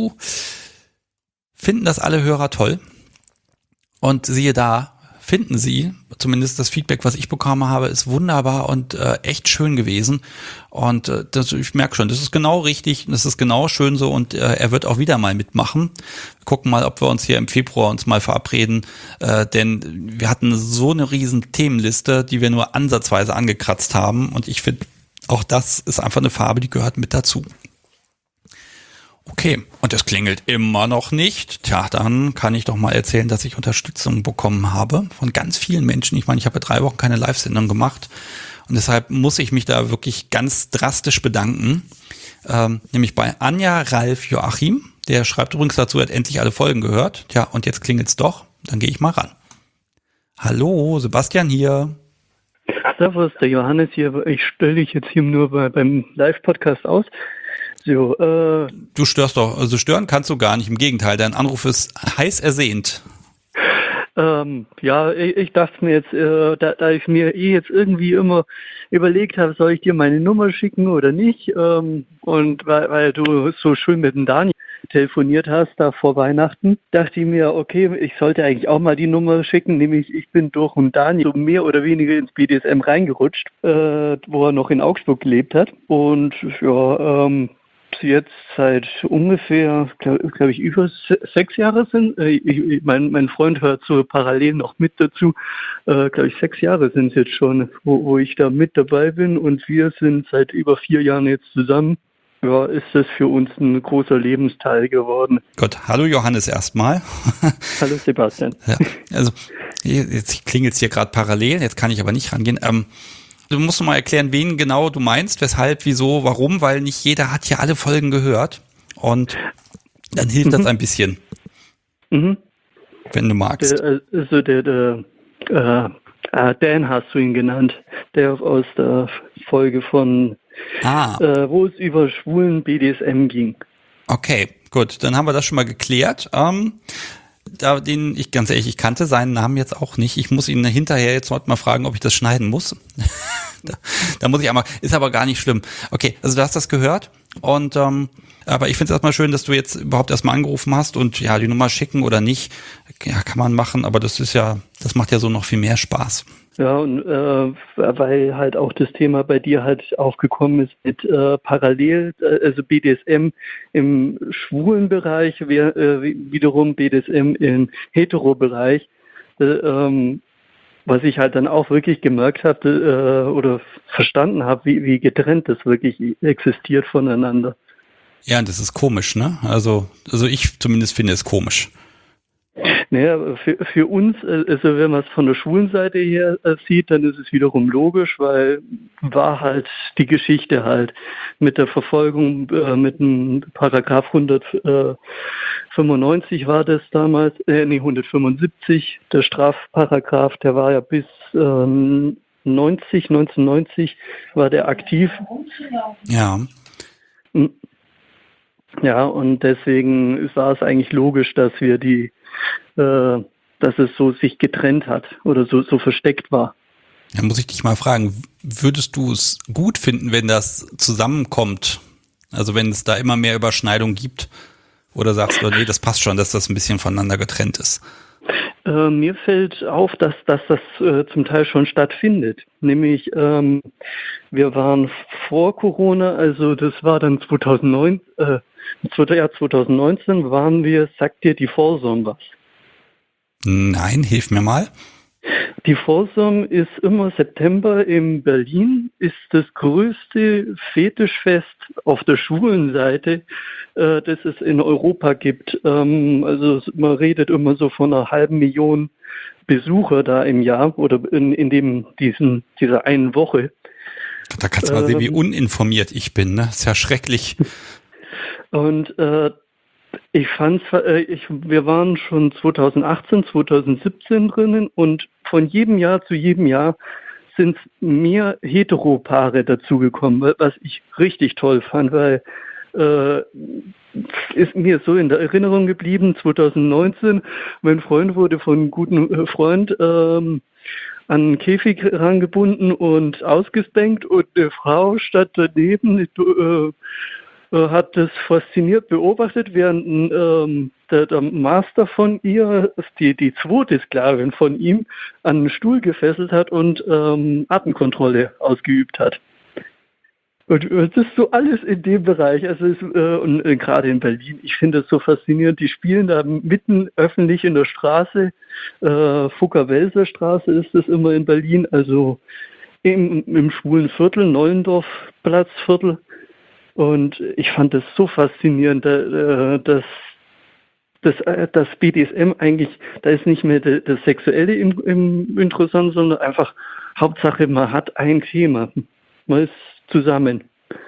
finden das alle Hörer toll? Und siehe da, finden sie, zumindest das Feedback, was ich bekommen habe, ist wunderbar und echt schön gewesen. Und ich merke schon, das ist genau richtig, das ist genau schön so und er wird auch wieder mal mitmachen. Wir gucken mal, ob wir uns hier im Februar uns mal verabreden, denn wir hatten so eine riesen Themenliste, die wir nur ansatzweise angekratzt haben und ich finde, auch das ist einfach eine Farbe, die gehört mit dazu. Okay, und es klingelt immer noch nicht. Tja, dann kann ich doch mal erzählen, dass ich Unterstützung bekommen habe von ganz vielen Menschen. Ich meine, ich habe ja 3 Wochen keine Live-Sendung gemacht und deshalb muss ich mich da wirklich ganz drastisch bedanken. Nämlich bei Anja Ralf Joachim. Der schreibt übrigens dazu, er hat endlich alle Folgen gehört. Tja, und jetzt klingelt's doch. Dann gehe ich mal ran. Hallo, Sebastian hier. Servus, der Johannes hier. Ich stelle dich jetzt hier nur beim Live-Podcast aus. So, Du störst doch, also stören kannst du gar nicht, im Gegenteil, dein Anruf ist heiß ersehnt. Ja, ich dachte mir jetzt, da ich mir jetzt irgendwie immer überlegt habe, soll ich dir meine Nummer schicken oder nicht, und weil du so schön mit dem Daniel telefoniert hast, da vor Weihnachten, dachte ich mir, okay, ich sollte eigentlich auch mal die Nummer schicken, nämlich ich bin durch und Daniel so mehr oder weniger ins BDSM reingerutscht, wo er noch in Augsburg gelebt hat und ja, jetzt seit ungefähr, glaube ich, über 6 Jahre sind. Mein Freund hört so parallel noch mit dazu. Glaube ich, 6 Jahre sind es jetzt schon, wo ich da mit dabei bin. Und wir sind seit über 4 Jahren jetzt zusammen. Ja, ist das für uns ein großer Lebensteil geworden. Gott, hallo Johannes erstmal. Hallo Sebastian. Ja, also jetzt klingelt es hier gerade parallel, jetzt kann ich aber nicht rangehen. Du musst mal erklären, wen genau du meinst, weshalb, wieso, warum, weil nicht jeder hat ja alle Folgen gehört und dann hilft das ein bisschen, wenn du magst. Dan hast du ihn genannt, der aus der Folge von, wo es über schwulen BDSM ging. Okay, gut, dann haben wir das schon mal geklärt. Ganz ehrlich, ich kannte seinen Namen jetzt auch nicht. Ich muss ihn hinterher jetzt mal fragen, ob ich das schneiden muss. da muss ich einmal, ist aber gar nicht schlimm. Okay, also du hast das gehört und aber ich finde es erstmal schön, dass du jetzt überhaupt erstmal angerufen hast und ja, die Nummer schicken oder nicht, ja, kann man machen, aber das macht ja so noch viel mehr Spaß. Ja, und weil halt auch das Thema bei dir halt aufgekommen ist mit parallel, also BDSM im schwulen Bereich, wiederum BDSM im hetero-Bereich, was ich halt dann auch wirklich gemerkt habe oder verstanden habe, wie getrennt das wirklich existiert voneinander. Ja, und das ist komisch, ne? Also ich zumindest finde es komisch. Naja, für uns, also wenn man es von der schwulen Seite her sieht, dann ist es wiederum logisch, weil war halt die Geschichte halt mit der Verfolgung, mit dem Paragraph 195 war das damals, 175, der Strafparagraph, der war ja bis 1990 war der aktiv. Ja. Ja, und deswegen war es eigentlich logisch, dass wir dass es so sich getrennt hat oder so versteckt war. Da muss ich dich mal fragen, würdest du es gut finden, wenn das zusammenkommt? Also wenn es da immer mehr Überschneidung gibt? Oder sagst du, nee, das passt schon, dass das ein bisschen voneinander getrennt ist? Mir fällt auf, dass das zum Teil schon stattfindet. Nämlich, wir waren vor Corona, also das war dann 2019 waren wir, sagt dir die Folsom was? Nein, hilf mir mal. Die Folsom ist immer September in Berlin, ist das größte Fetischfest auf der schwulen Seite, das es in Europa gibt. Also man redet immer so von 500.000 Besucher da im Jahr oder in dieser einen Woche. Da kannst du mal sehen, wie uninformiert ich bin, ne? Ist ja schrecklich. Und ich fand's, wir waren schon 2018, 2017 drinnen und von jedem Jahr zu jedem Jahr sind mehr Heteropaare dazugekommen, was ich richtig toll fand, weil ist mir so in der Erinnerung geblieben, 2019, mein Freund wurde von einem guten Freund an einen Käfig rangebunden und ausgespankt und eine Frau stand daneben, hat das fasziniert beobachtet, während der Master von ihr, die zweite Sklavin von ihm, an einen Stuhl gefesselt hat und Atemkontrolle ausgeübt hat. Und das ist so alles in dem Bereich. Also und gerade in Berlin, ich finde das so faszinierend. Die spielen da mitten öffentlich in der Straße, Fugger-Welser Straße ist das immer in Berlin, also im schwulen Viertel, Neulendorf-Platzviertel. Und ich fand das so faszinierend, dass das BDSM eigentlich, da ist nicht mehr das Sexuelle im interessant, sondern einfach Hauptsache, man hat ein Thema. Man ist zusammen.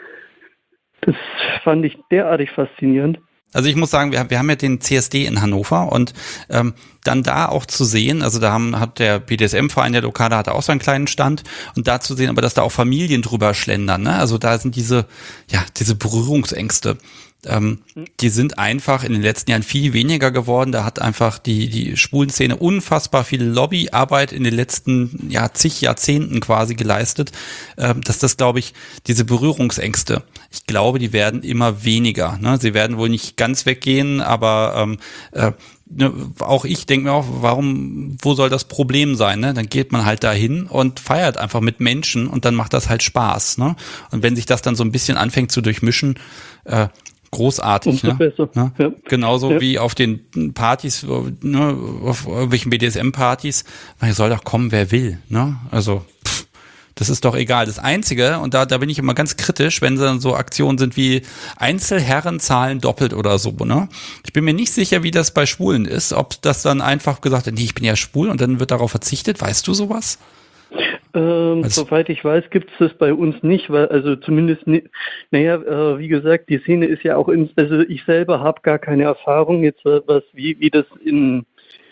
Das fand ich derartig faszinierend. Also ich muss sagen, wir haben ja den CSD in Hannover und dann da auch zu sehen, also hat der BDSM-Verein, der Lokale, hatte auch so einen kleinen Stand und da zu sehen, aber dass da auch Familien drüber schlendern, ne? Also da sind diese Berührungsängste. Die sind einfach in den letzten Jahren viel weniger geworden. Da hat einfach die Schwulenszene unfassbar viel Lobbyarbeit in den letzten zig Jahrzehnten quasi geleistet, dass das, glaube ich, diese Berührungsängste, ich glaube, die werden immer weniger. Ne? Sie werden wohl nicht ganz weggehen, aber auch ich denke mir auch, wo soll das Problem sein? Ne? Dann geht man halt dahin und feiert einfach mit Menschen und dann macht das halt Spaß. Ne? Und wenn sich das dann so ein bisschen anfängt zu durchmischen, großartig, ne? Besser. Ja? Ja. Genauso wie auf den Partys, ne, auf irgendwelchen BDSM-Partys, man soll doch kommen, wer will, ne? Also, das ist doch egal. Das Einzige, und da bin ich immer ganz kritisch, wenn dann so Aktionen sind wie Einzelherren zahlen doppelt oder so, ne? Ich bin mir nicht sicher, wie das bei Schwulen ist, ob das dann einfach gesagt wird, nee, ich bin ja schwul und dann wird darauf verzichtet. Weißt du sowas? Soweit ich weiß, gibt es das bei uns nicht, weil also zumindest wie gesagt, die Szene ist ja auch also ich selber habe gar keine Erfahrung jetzt wie das in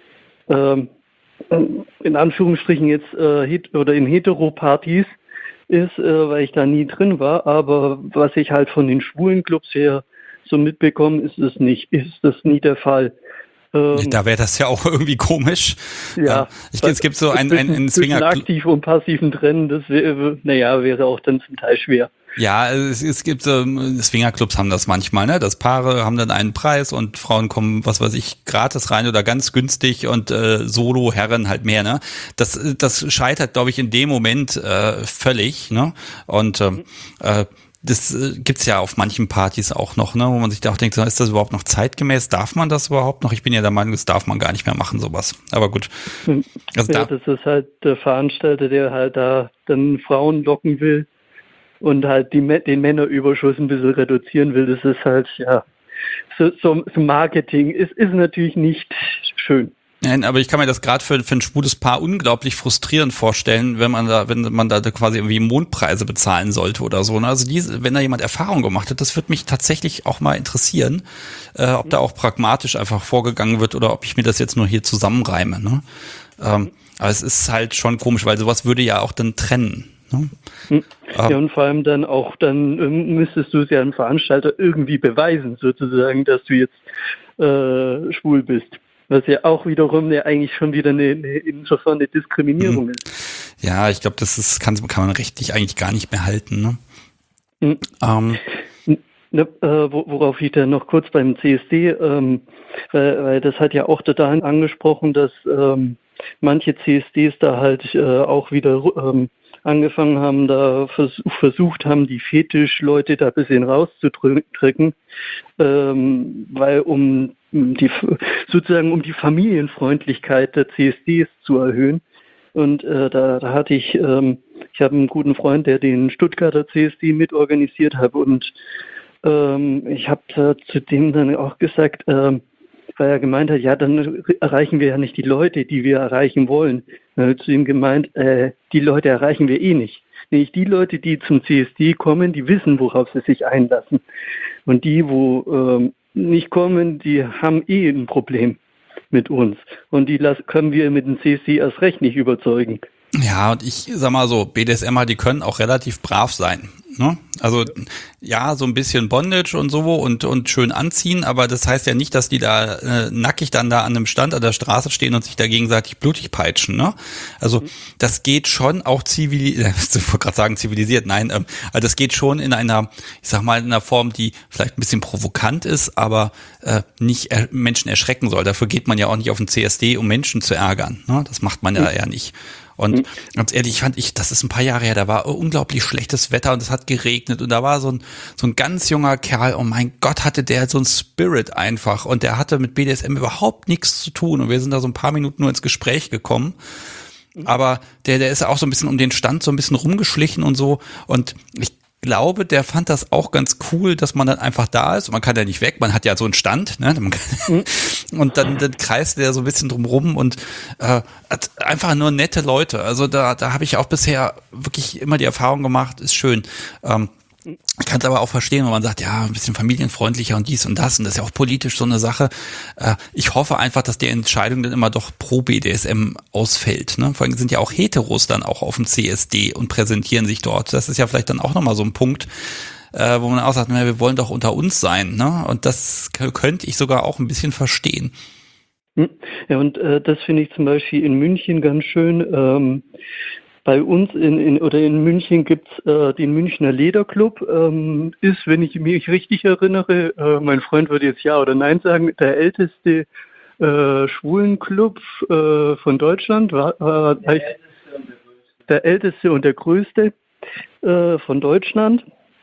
Anführungsstrichen jetzt oder in Heteropartys ist, weil ich da nie drin war, aber was ich halt von den schwulen Clubs her so mitbekommen, ist das nie der Fall. Da wäre das ja auch irgendwie komisch. Ja, es gibt so einen Swinger aktiv und passiven Trennen, das wäre auch dann zum Teil schwer. Ja, es gibt Swingerclubs haben das manchmal, ne? Das Paare haben dann einen Preis und Frauen kommen, was weiß ich, gratis rein oder ganz günstig und Solo-Herren halt mehr, ne? Das scheitert, glaube ich, in dem Moment völlig, ne? Und das gibt's ja auf manchen Partys auch noch, ne, wo man sich da auch denkt, so, ist das überhaupt noch zeitgemäß? Darf man das überhaupt noch? Ich bin ja der Meinung, das darf man gar nicht mehr machen, sowas. Aber gut. Also das ist halt der Veranstalter, der halt da dann Frauen locken will und halt den Männerüberschuss ein bisschen reduzieren will. Das ist halt, ja, so Marketing ist natürlich nicht schön. Nein, aber ich kann mir das gerade für ein schwules Paar unglaublich frustrierend vorstellen, wenn man da quasi irgendwie Mondpreise bezahlen sollte oder so. Also wenn da jemand Erfahrung gemacht hat, das würde mich tatsächlich auch mal interessieren, ob da auch pragmatisch einfach vorgegangen wird oder ob ich mir das jetzt nur hier zusammenreime. Ne? Aber es ist halt schon komisch, weil sowas würde ja auch dann trennen. Ne? Ja, und vor allem dann müsstest du es ja einem Veranstalter irgendwie beweisen, sozusagen, dass du jetzt schwul bist. Was ja auch wiederum eigentlich schon wieder insofern eine Diskriminierung ist. Ja, ich glaube, kann man rechtlich eigentlich gar nicht mehr halten. Ne? Worauf ich dann noch kurz beim CSD, weil das hat ja auch total angesprochen, dass manche CSDs da halt auch wieder angefangen haben, da versucht haben, die Fetischleute da ein bisschen rauszudrücken, weil um die Familienfreundlichkeit der CSDs zu erhöhen. Und da hatte ich habe einen guten Freund, der den Stuttgarter CSD mitorganisiert hat, und ich habe zu dem dann auch gesagt, weil er gemeint hat, ja, dann erreichen wir ja nicht die Leute, die wir erreichen wollen. Dann hat zu ihm gemeint, die Leute erreichen wir eh nicht. Nämlich die Leute, die zum CSD kommen, die wissen, worauf sie sich einlassen. Und die, wo nicht kommen, die haben eh ein Problem mit uns. Und die können wir mit dem CSD erst recht nicht überzeugen. Ja, und ich sag mal so, BDSMer, die können auch relativ brav sein. Ne? Also ja, so ein bisschen Bondage und so und schön anziehen, aber das heißt ja nicht, dass die da nackig dann da an einem Stand an der Straße stehen und sich da gegenseitig blutig peitschen. Ne? Also das geht schon auch zivilisiert, nein, also das geht schon in einer, ich sag mal, in einer Form, die vielleicht ein bisschen provokant ist, aber nicht Menschen erschrecken soll. Dafür geht man ja auch nicht auf den CSD, um Menschen zu ärgern. Ne? Das macht man ja eher nicht. Und ganz ehrlich, das ist ein paar Jahre her, da war unglaublich schlechtes Wetter und es hat geregnet und da war so ein ganz junger Kerl, oh mein Gott, hatte der so ein Spirit einfach und der hatte mit BDSM überhaupt nichts zu tun und wir sind da so ein paar Minuten nur ins Gespräch gekommen. Aber der ist auch so ein bisschen um den Stand so ein bisschen rumgeschlichen und so, und ich glaube, der fand das auch ganz cool, dass man dann einfach da ist. Und man kann ja nicht weg, man hat ja so einen Stand, ne? Und dann kreist der so ein bisschen drumrum und einfach nur nette Leute. Also da habe ich auch bisher wirklich immer die Erfahrung gemacht, ist schön. Ich kann es aber auch verstehen, wenn man sagt, ja, ein bisschen familienfreundlicher und dies und das, und das ist ja auch politisch so eine Sache. Ich hoffe einfach, dass die Entscheidung dann immer doch pro BDSM ausfällt. Ne? Vor allem sind ja auch Heteros dann auch auf dem CSD und präsentieren sich dort. Das ist ja vielleicht dann auch nochmal so ein Punkt, wo man auch sagt, na, wir wollen doch unter uns sein. Ne? Und das könnte ich sogar auch ein bisschen verstehen. Ja, und das finde ich zum Beispiel in München ganz schön. Bei uns in München gibt's den Münchner Lederclub, ist, wenn ich mich richtig erinnere, mein Freund würde jetzt ja oder nein sagen, der älteste Schwulenclub von Deutschland, der älteste und der größte von Deutschland,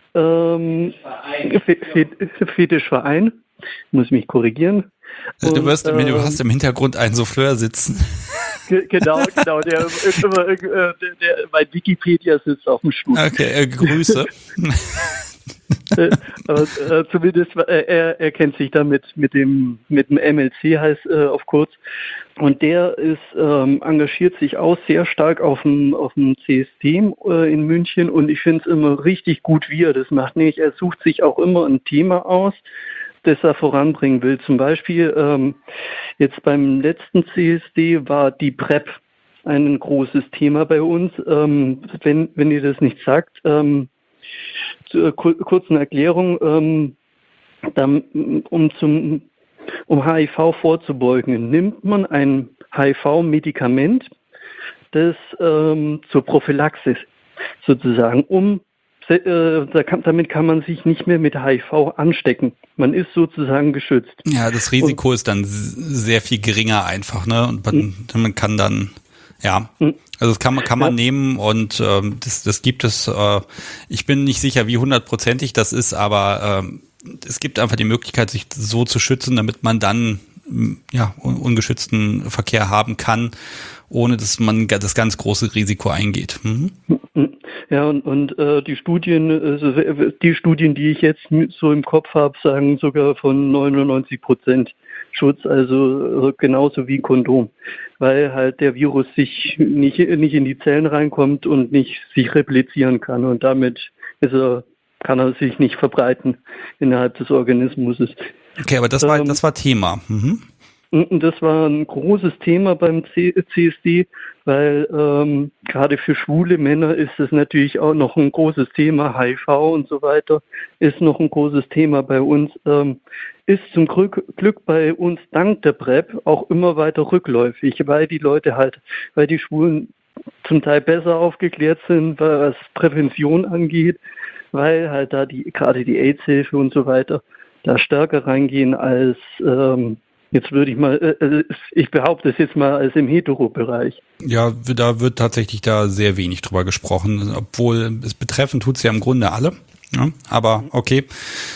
Fetischverein, muss mich korrigieren. Du hast im Hintergrund einen Souffleur sitzen. Genau, der bei Wikipedia sitzt auf dem Stuhl. Okay, Grüße. Aber zumindest er kennt sich damit mit dem MLC, heißt auf kurz. Und der engagiert sich auch sehr stark auf dem CSD in München, und ich finde es immer richtig gut, wie er das macht. Nämlich er sucht sich auch immer ein Thema aus, das er voranbringen will. Zum Beispiel jetzt beim letzten CSD war die PrEP ein großes Thema bei uns. Wenn ihr das nicht sagt, zur kurzen Erklärung, dann, um HIV vorzubeugen, nimmt man ein HIV-Medikament, das zur Prophylaxis sozusagen, damit kann man sich nicht mehr mit HIV anstecken. Man ist sozusagen geschützt. Ja, das Risiko ist dann sehr viel geringer einfach, ne? Und man kann dann, ja, also das kann man nehmen und das gibt es. Ich bin nicht sicher, wie 100%ig das ist, aber es gibt einfach die Möglichkeit, sich so zu schützen, damit man dann ungeschützten Verkehr haben kann, ohne dass man das ganz große Risiko eingeht. Mhm. Ja, und die Studien, die ich jetzt so im Kopf habe, sagen sogar von 99% Schutz, also genauso wie Kondom, weil halt der Virus sich nicht in die Zellen reinkommt und nicht sich replizieren kann und damit kann er sich nicht verbreiten innerhalb des Organismus. Okay, aber das war Thema. Mhm. Und das war ein großes Thema beim CSD, weil gerade für schwule Männer ist es natürlich auch noch ein großes Thema. HIV und so weiter ist noch ein großes Thema bei uns. Ist zum Glück bei uns dank der PrEP auch immer weiter rückläufig, weil die Schwulen zum Teil besser aufgeklärt sind, was Prävention angeht, weil halt da gerade die AIDS-Hilfe und so weiter da stärker reingehen als jetzt würde ich behaupte es jetzt mal als im Hetero-Bereich. Ja, da wird tatsächlich da sehr wenig drüber gesprochen, obwohl es betreffend tut es ja im Grunde alle. Ja, aber okay.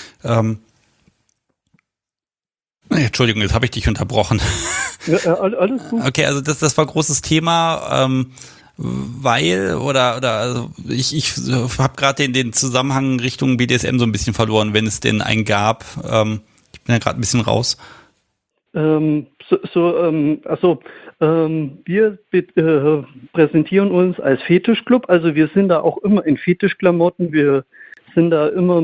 Entschuldigung, jetzt habe ich dich unterbrochen. Ja, alles gut. Okay, also das war großes Thema, also ich habe gerade den Zusammenhang Richtung BDSM so ein bisschen verloren, wenn es denn einen gab. Ich bin ja gerade ein bisschen raus. Wir präsentieren uns als Fetischclub, also wir sind da auch immer in Fetischklamotten, wir sind da immer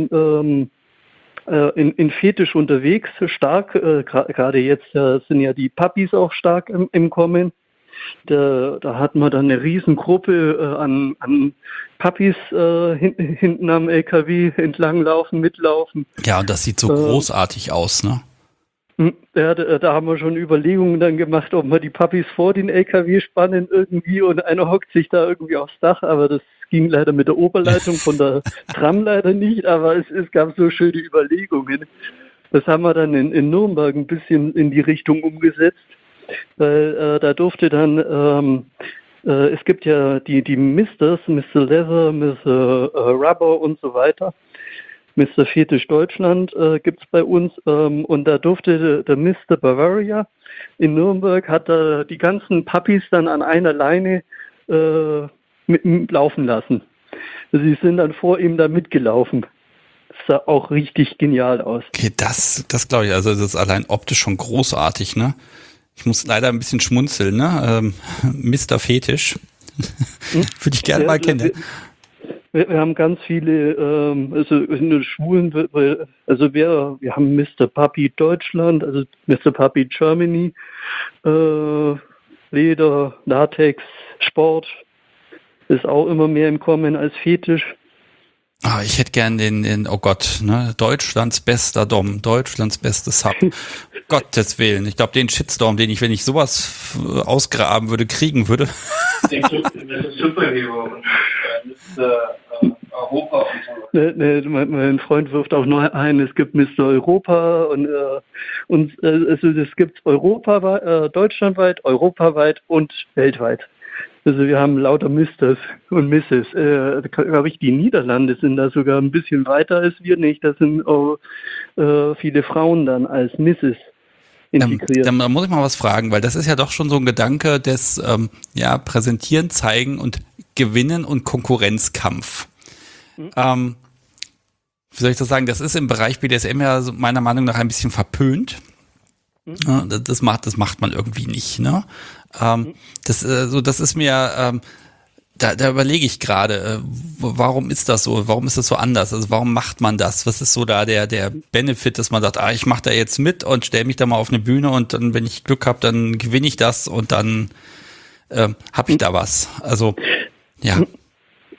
in Fetisch unterwegs, stark, gerade jetzt sind ja die Puppies auch stark im Kommen. Da hat man dann eine Riesengruppe an Puppies hinten am LKW entlanglaufen, mitlaufen. Ja, und das sieht so großartig aus, ne? Ja, da haben wir schon Überlegungen dann gemacht, ob wir die Puppies vor den LKW spannen irgendwie und einer hockt sich da irgendwie aufs Dach, aber das ging leider mit der Oberleitung von der Tram leider nicht, aber es gab so schöne Überlegungen. Das haben wir dann in Nürnberg ein bisschen in die Richtung umgesetzt, weil da durfte dann, es gibt ja die Misters, Mr. Leather, Mr. Rubber und so weiter. Mr. Fetisch Deutschland gibt es bei uns und da durfte der Mr. Bavaria in Nürnberg, hat da die ganzen Puppies dann an einer Leine laufen lassen. Sie sind dann vor ihm da mitgelaufen. Das sah auch richtig genial aus. Okay, das glaube ich, also das ist allein optisch schon großartig, ne? Ich muss leider ein bisschen schmunzeln, ne? Mr. Fetisch. Würde ich gerne mal kennen. Wir haben ganz viele, also in den Schwulen, also wir haben Mr. Puppy Deutschland, also Mr. Puppy Germany, Leder, Latex, Sport, ist auch immer mehr im Kommen als Fetisch. Ah, ich hätte gern den, oh Gott, ne, Deutschlands bester Dom, Deutschlands bestes Sub. Gottes Willen. Ich glaube, den Shitstorm, den ich, wenn ich sowas ausgraben würde, kriegen würde. Das ist Superhero. Europa und so. Mein Freund wirft auch noch ein, es gibt Mr. Europa und also es gibt deutschlandweit, europaweit und weltweit. Also wir haben lauter Misters und Misses. Glaube ich, die Niederlande sind da sogar ein bisschen weiter als wir nicht. Da sind auch viele Frauen dann als Misses integriert. Dann muss ich mal was fragen, weil das ist ja doch schon so ein Gedanke des Präsentieren, Zeigen und Gewinnen und Konkurrenzkampf. Wie soll ich das sagen? Das ist im Bereich BDSM ja meiner Meinung nach ein bisschen verpönt. Das macht man irgendwie nicht, ne? Das ist mir, da überlege ich gerade, warum ist das so? Warum ist das so anders? Also warum macht man das? Was ist so da der Benefit, dass man sagt, ich mache da jetzt mit und stelle mich da mal auf eine Bühne und dann, wenn ich Glück habe, dann gewinne ich das und dann habe ich da was. Also, ja.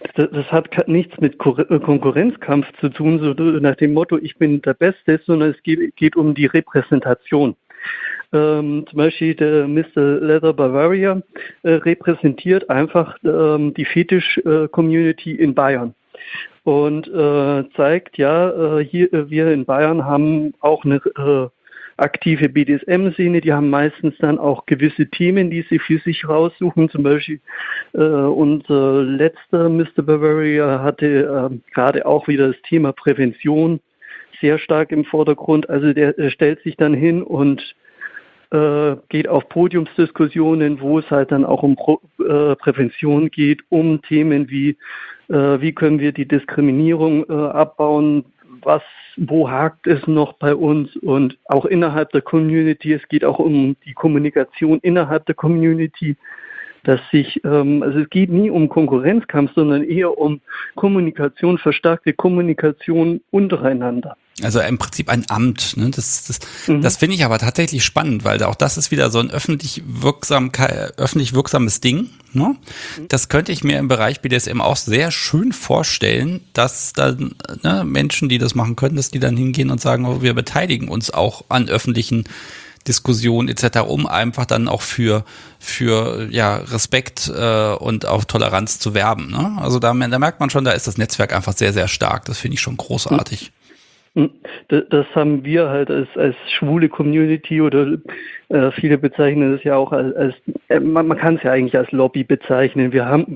das hat nichts mit Konkurrenzkampf zu tun, so nach dem Motto, ich bin der Beste, sondern es geht um die Repräsentation. Zum Beispiel der Mr. Leather Bavaria repräsentiert einfach die Fetisch-Community in Bayern und zeigt, hier wir in Bayern haben auch eine aktive BDSM-Szene, die haben meistens dann auch gewisse Themen, die sie für sich raussuchen. Zum Beispiel unser letzter Mr. Bavaria hatte gerade auch wieder das Thema Prävention sehr stark im Vordergrund. Also der stellt sich dann hin und geht auf Podiumsdiskussionen, wo es halt dann auch um Prävention geht, um Themen wie können wir die Diskriminierung abbauen, wo hakt es noch bei uns und auch innerhalb der Community. Es geht auch um die Kommunikation innerhalb der Community, dass also es geht nie um Konkurrenzkampf, sondern eher um Kommunikation, verstärkte Kommunikation untereinander. Also im Prinzip ein Amt. Ne? Das finde ich aber tatsächlich spannend, weil auch das ist wieder so ein öffentlich wirksames Ding. Ne? Das könnte ich mir im Bereich BDSM auch sehr schön vorstellen, dass dann Menschen, die das machen können, dass die dann hingehen und sagen, oh, wir beteiligen uns auch an öffentlichen Diskussionen etc., um einfach dann auch für Respekt und auch Toleranz zu werben. Ne? Also da merkt man schon, da ist das Netzwerk einfach sehr, sehr stark. Das finde ich schon großartig. Das haben wir halt als schwule Community oder viele bezeichnen es ja auch als man kann es ja eigentlich als Lobby bezeichnen.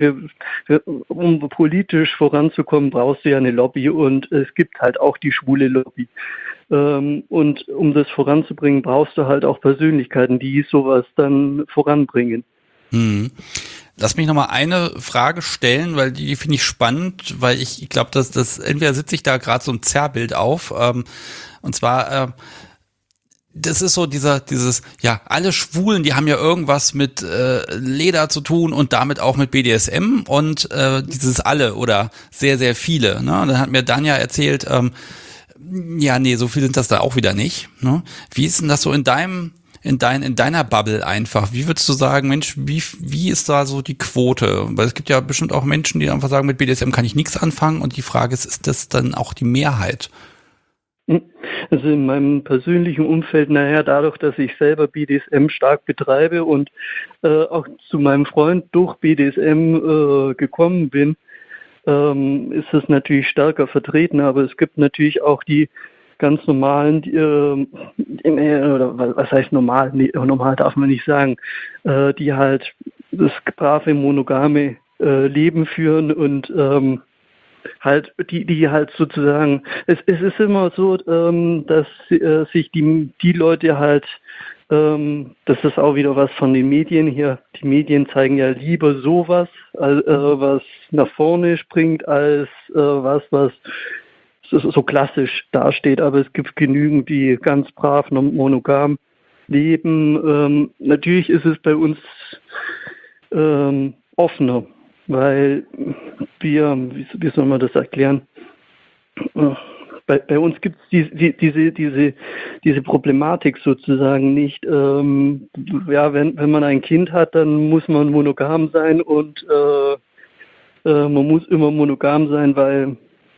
Um politisch voranzukommen, brauchst du ja eine Lobby und es gibt halt auch die schwule Lobby. Und um das voranzubringen, brauchst du halt auch Persönlichkeiten, die sowas dann voranbringen. Lass mich nochmal eine Frage stellen, weil die finde ich spannend, weil ich glaube, dass das entweder sitze ich da gerade so ein Zerrbild auf, und zwar das ist so alle Schwulen, die haben ja irgendwas mit Leder zu tun und damit auch mit BDSM und dieses alle oder sehr, sehr viele. Ne? Und dann hat mir Danja erzählt, so viel sind das da auch wieder nicht. Ne? Wie ist denn das so in deiner Bubble einfach? Wie würdest du sagen, Mensch, wie ist da so die Quote? Weil es gibt ja bestimmt auch Menschen, die einfach sagen, mit BDSM kann ich nichts anfangen und die Frage ist das dann auch die Mehrheit? Also in meinem persönlichen Umfeld, dadurch, dass ich selber BDSM stark betreibe und auch zu meinem Freund durch BDSM gekommen bin, ist es natürlich stärker vertreten, aber es gibt natürlich auch die ganz normalen, oder was heißt normal? Nee, normal darf man nicht sagen, die halt das brave, monogame Leben führen und halt, die halt sozusagen, es ist immer so, dass sich die Leute halt, das ist auch wieder was von den Medien hier, die Medien zeigen ja lieber sowas, was nach vorne springt, als was so klassisch dasteht, aber es gibt genügend, die ganz brav monogam leben. Natürlich ist es bei uns offener, weil wie soll man das erklären? Bei uns gibt es diese Problematik sozusagen nicht. Wenn man ein Kind hat, dann muss man monogam sein und man muss immer monogam sein, weil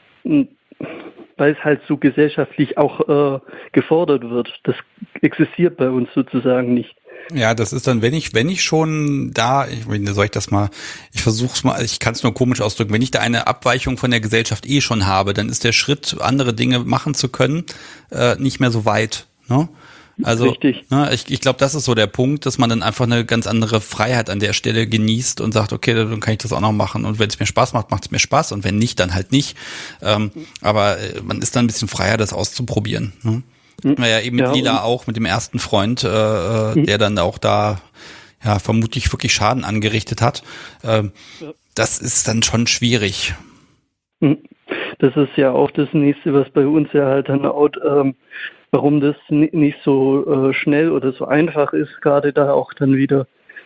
es halt so gesellschaftlich auch gefordert wird. Das existiert bei uns sozusagen nicht. Ja, das ist dann, wenn ich schon da, soll ich das mal, ich versuch's mal, ich kann es nur komisch ausdrücken, wenn ich da eine Abweichung von der Gesellschaft schon habe, dann ist der Schritt, andere Dinge machen zu können, nicht mehr so weit. Ne? Also, richtig. Ne, ich glaube, das ist so der Punkt, dass man dann einfach eine ganz andere Freiheit an der Stelle genießt und sagt, okay, dann kann ich das auch noch machen und wenn es mir Spaß macht, macht es mir Spaß und wenn nicht, dann halt nicht. Aber man ist dann ein bisschen freier, das auszuprobieren. Ne? Hatten wir ja eben mit Lila auch, mit dem ersten Freund, der dann auch da vermutlich wirklich Schaden angerichtet hat. Das ist dann schon schwierig. Das ist ja auch das Nächste, was bei uns ja halt dann auch, warum das nicht so schnell oder so einfach ist, gerade da auch dann wieder,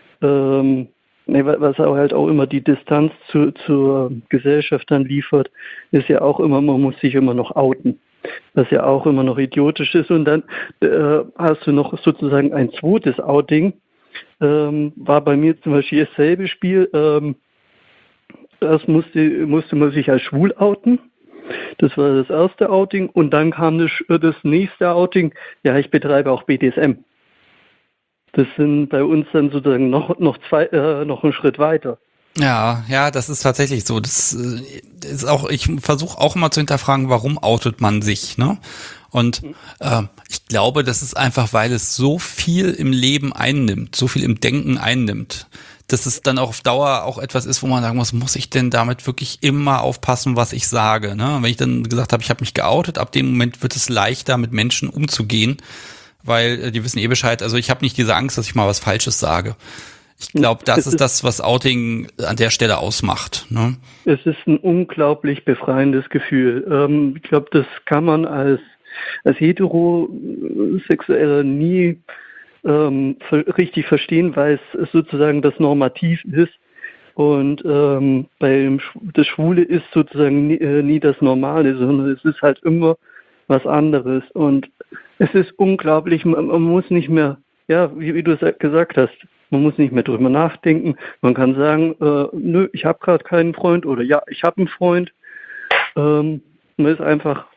was auch halt auch immer die Distanz zur Gesellschaft dann liefert, ist ja auch immer, man muss sich immer noch outen. Was ja auch immer noch idiotisch ist. Und dann hast du noch sozusagen ein zweites Outing. War bei mir zum Beispiel dasselbe Spiel. zuerst musste man sich als schwul outen. Das war das erste Outing. Und dann kam das nächste Outing. Ja, ich betreibe auch BDSM. Das sind bei uns dann sozusagen noch einen Schritt weiter. Ja, das ist tatsächlich so. Das ist auch, ich versuche auch immer zu hinterfragen, warum outet man sich, ne? Und ich glaube, das ist einfach, weil es so viel im Leben einnimmt, so viel im Denken einnimmt, dass es dann auch auf Dauer auch etwas ist, wo man sagen muss ich denn damit wirklich immer aufpassen, was ich sage, ne? Wenn ich dann gesagt habe, ich habe mich geoutet, ab dem Moment wird es leichter, mit Menschen umzugehen, weil die wissen Bescheid. Also ich habe nicht diese Angst, dass ich mal was Falsches sage. Ich glaube, das ist das, was Outing an der Stelle ausmacht, ne? Es ist ein unglaublich befreiendes Gefühl. Ich glaube, das kann man als Heterosexueller nie richtig verstehen, weil es sozusagen das Normativ ist. Und das Schwule ist sozusagen nie das Normale, sondern es ist halt immer was anderes. Und es ist unglaublich, man muss nicht mehr, ja, wie du gesagt hast, man muss nicht mehr drüber nachdenken. Man kann sagen, nö, ich habe gerade keinen Freund oder ja, ich habe einen Freund. Man ist einfach,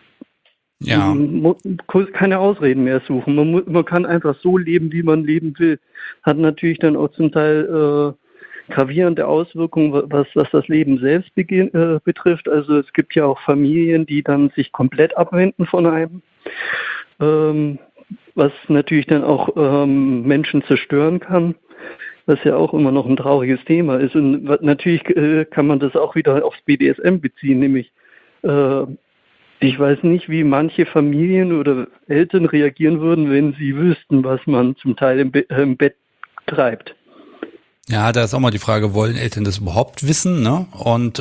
keine Ausreden mehr suchen. Man kann einfach so leben, wie man leben will. Hat natürlich dann auch zum Teil gravierende Auswirkungen, was das Leben selbst betrifft. Also es gibt ja auch Familien, die dann sich komplett abwenden von einem. Was natürlich dann auch Menschen zerstören kann, was ja auch immer noch ein trauriges Thema ist. Und natürlich kann man das auch wieder aufs BDSM beziehen, nämlich ich weiß nicht, wie manche Familien oder Eltern reagieren würden, wenn sie wüssten, was man zum Teil im Bett treibt. Ja, da ist auch mal die Frage, wollen Eltern das überhaupt wissen, ne? Und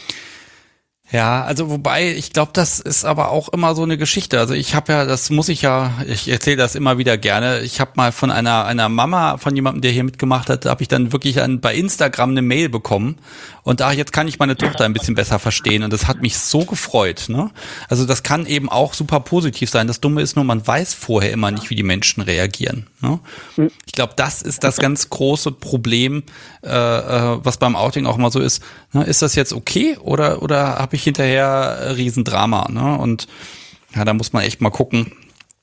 ja, also wobei, ich glaube, das ist aber auch immer so eine Geschichte. Also ich erzähle das immer wieder gerne. Ich habe mal von einer Mama, von jemandem, der hier mitgemacht hat, habe ich dann wirklich bei Instagram eine Mail bekommen. Und jetzt kann ich meine Tochter ein bisschen besser verstehen. Und das hat mich so gefreut, ne? Also das kann eben auch super positiv sein. Das Dumme ist nur, man weiß vorher immer nicht, wie die Menschen reagieren, ne? Ich glaube, das ist das ganz große Problem, was beim Outing auch immer so ist. Ne? Ist das jetzt okay oder habe ich hinterher Riesendrama, ne? Und ja, da muss man echt mal gucken,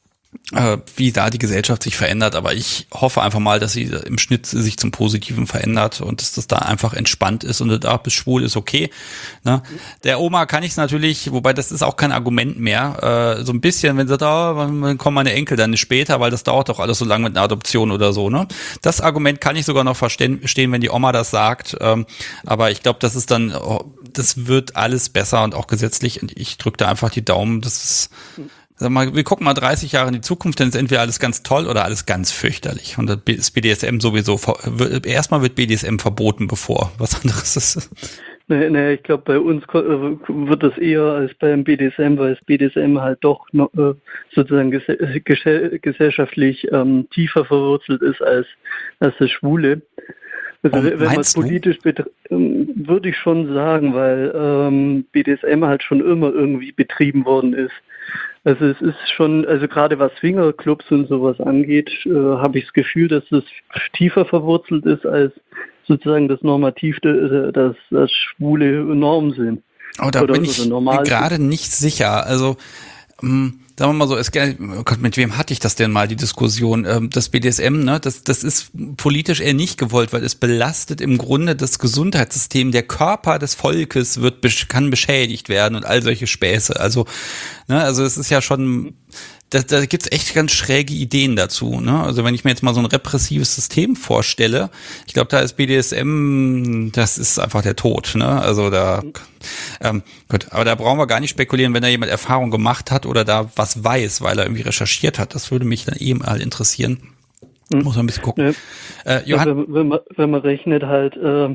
wie da die Gesellschaft sich verändert. Aber ich hoffe einfach mal, dass sie im Schnitt sich zum Positiven verändert und dass das da einfach entspannt ist und da bist schwul ist okay, ne? Der Oma kann ich es natürlich, wobei das ist auch kein Argument mehr, so ein bisschen, wenn sie sagt, wann kommen meine Enkel dann später, weil das dauert doch alles so lange mit einer Adoption oder so, ne? Das Argument kann ich sogar noch verstehen, wenn die Oma das sagt, aber ich glaube, das ist dann, das wird alles besser und auch gesetzlich und ich drücke da einfach die Daumen, das ist, sag mal, wir gucken mal 30 Jahre in die Zukunft, dann ist entweder alles ganz toll oder alles ganz fürchterlich. Und das ist BDSM sowieso, erstmal wird BDSM verboten, bevor was anderes ist. Nee, ich glaube, bei uns wird das eher als beim BDSM, weil das BDSM halt doch noch, sozusagen gesellschaftlich tiefer verwurzelt ist als das Schwule. Also wenn man es politisch würde ich schon sagen, weil BDSM halt schon immer irgendwie betrieben worden ist. Also es ist schon, also gerade was Swingerclubs und sowas angeht, habe ich das Gefühl, dass es tiefer verwurzelt ist als sozusagen das Normativ, das schwule Normen sind. Oh, da bin ich gerade nicht sicher. Also sagen wir mal so, oh Gott, mit wem hatte ich das denn mal, die Diskussion? Das BDSM, ne, das ist politisch eher nicht gewollt, weil es belastet im Grunde das Gesundheitssystem. Der Körper des Volkes kann beschädigt werden und all solche Späße. Also, ne, also es ist ja schon, da gibt's echt ganz schräge Ideen dazu, ne? Also wenn ich mir jetzt mal so ein repressives System vorstelle, ich glaube, da ist BDSM, das ist einfach der Tod, ne? Also da, gut, aber da brauchen wir gar nicht spekulieren, wenn da jemand Erfahrung gemacht hat oder da was weiß, weil er irgendwie recherchiert hat. Das würde mich dann eben mal interessieren. Muss man ein bisschen gucken. Ja. Johann, wenn man rechnet halt,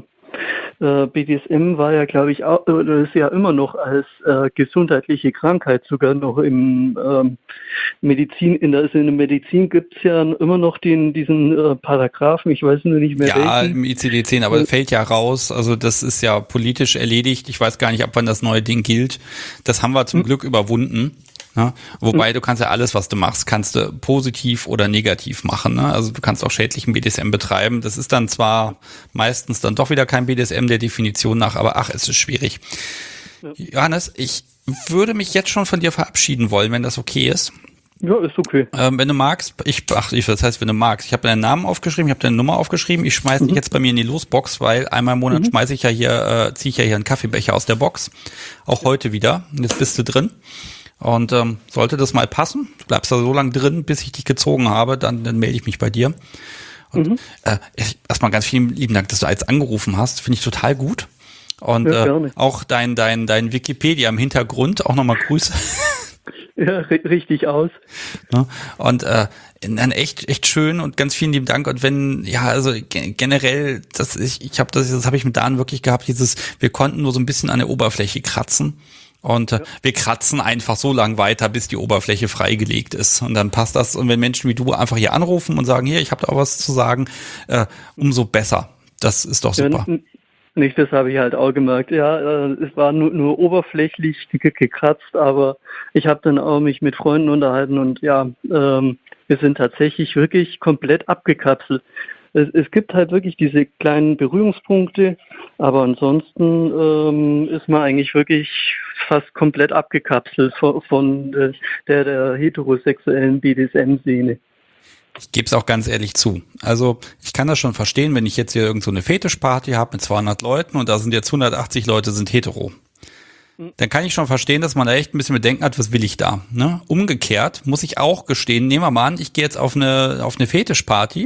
BDSM war ja, glaube ich, auch, oder ist ja immer noch als gesundheitliche Krankheit sogar noch im Medizin, in der Medizin gibt es ja immer noch diesen Paragraphen, ich weiß nur nicht mehr welchen. Ja, im ICD-10, aber fällt ja raus, also das ist ja politisch erledigt, ich weiß gar nicht, ab wann das neue Ding gilt. Das haben wir zum Glück überwunden. Ne? Wobei du kannst ja alles, was du machst, kannst du positiv oder negativ machen. Ne? Also du kannst auch schädlichen BDSM betreiben. Das ist dann zwar meistens dann doch wieder kein BDSM der Definition nach, aber es ist schwierig. Ja. Johannes, ich würde mich jetzt schon von dir verabschieden wollen, wenn das okay ist. Ja, ist okay. Wenn du magst, das heißt, wenn du magst, ich habe deinen Namen aufgeschrieben, ich habe deine Nummer aufgeschrieben, ich schmeiß dich jetzt bei mir in die Losbox, weil einmal im Monat ziehe ich ja hier einen Kaffeebecher aus der Box. Auch heute wieder. Jetzt bist du drin. Und sollte das mal passen, du bleibst da so lange drin, bis ich dich gezogen habe, dann melde ich mich bei dir. Und erstmal ganz vielen lieben Dank, dass du jetzt angerufen hast, finde ich total gut. Und auch dein Wikipedia im Hintergrund, auch nochmal Grüße. Ja, richtig aus. Ja, und dann echt schön und ganz vielen lieben Dank. Und wenn, also generell, das habe ich mit Dan wirklich gehabt, wir konnten nur so ein bisschen an der Oberfläche kratzen. Und wir kratzen einfach so lang weiter, bis die Oberfläche freigelegt ist. Und dann passt das. Und wenn Menschen wie du einfach hier anrufen und sagen, hier, ich habe da auch was zu sagen, umso besser. Das ist doch super. Ja, nicht, das habe ich halt auch gemerkt. Ja, es war nur oberflächlich gekratzt, aber ich habe dann auch mich mit Freunden unterhalten und wir sind tatsächlich wirklich komplett abgekapselt. Es gibt halt wirklich diese kleinen Berührungspunkte, aber ansonsten ist man eigentlich wirklich fast komplett abgekapselt von der heterosexuellen BDSM-Szene. Ich gebe es auch ganz ehrlich zu. Also ich kann das schon verstehen, wenn ich jetzt hier irgend so eine Fetischparty habe mit 200 Leuten und da sind jetzt 180 Leute sind hetero. Dann kann ich schon verstehen, dass man da echt ein bisschen Bedenken hat, was will ich da? Ne? Umgekehrt muss ich auch gestehen, nehmen wir mal an, ich gehe jetzt auf eine Fetischparty,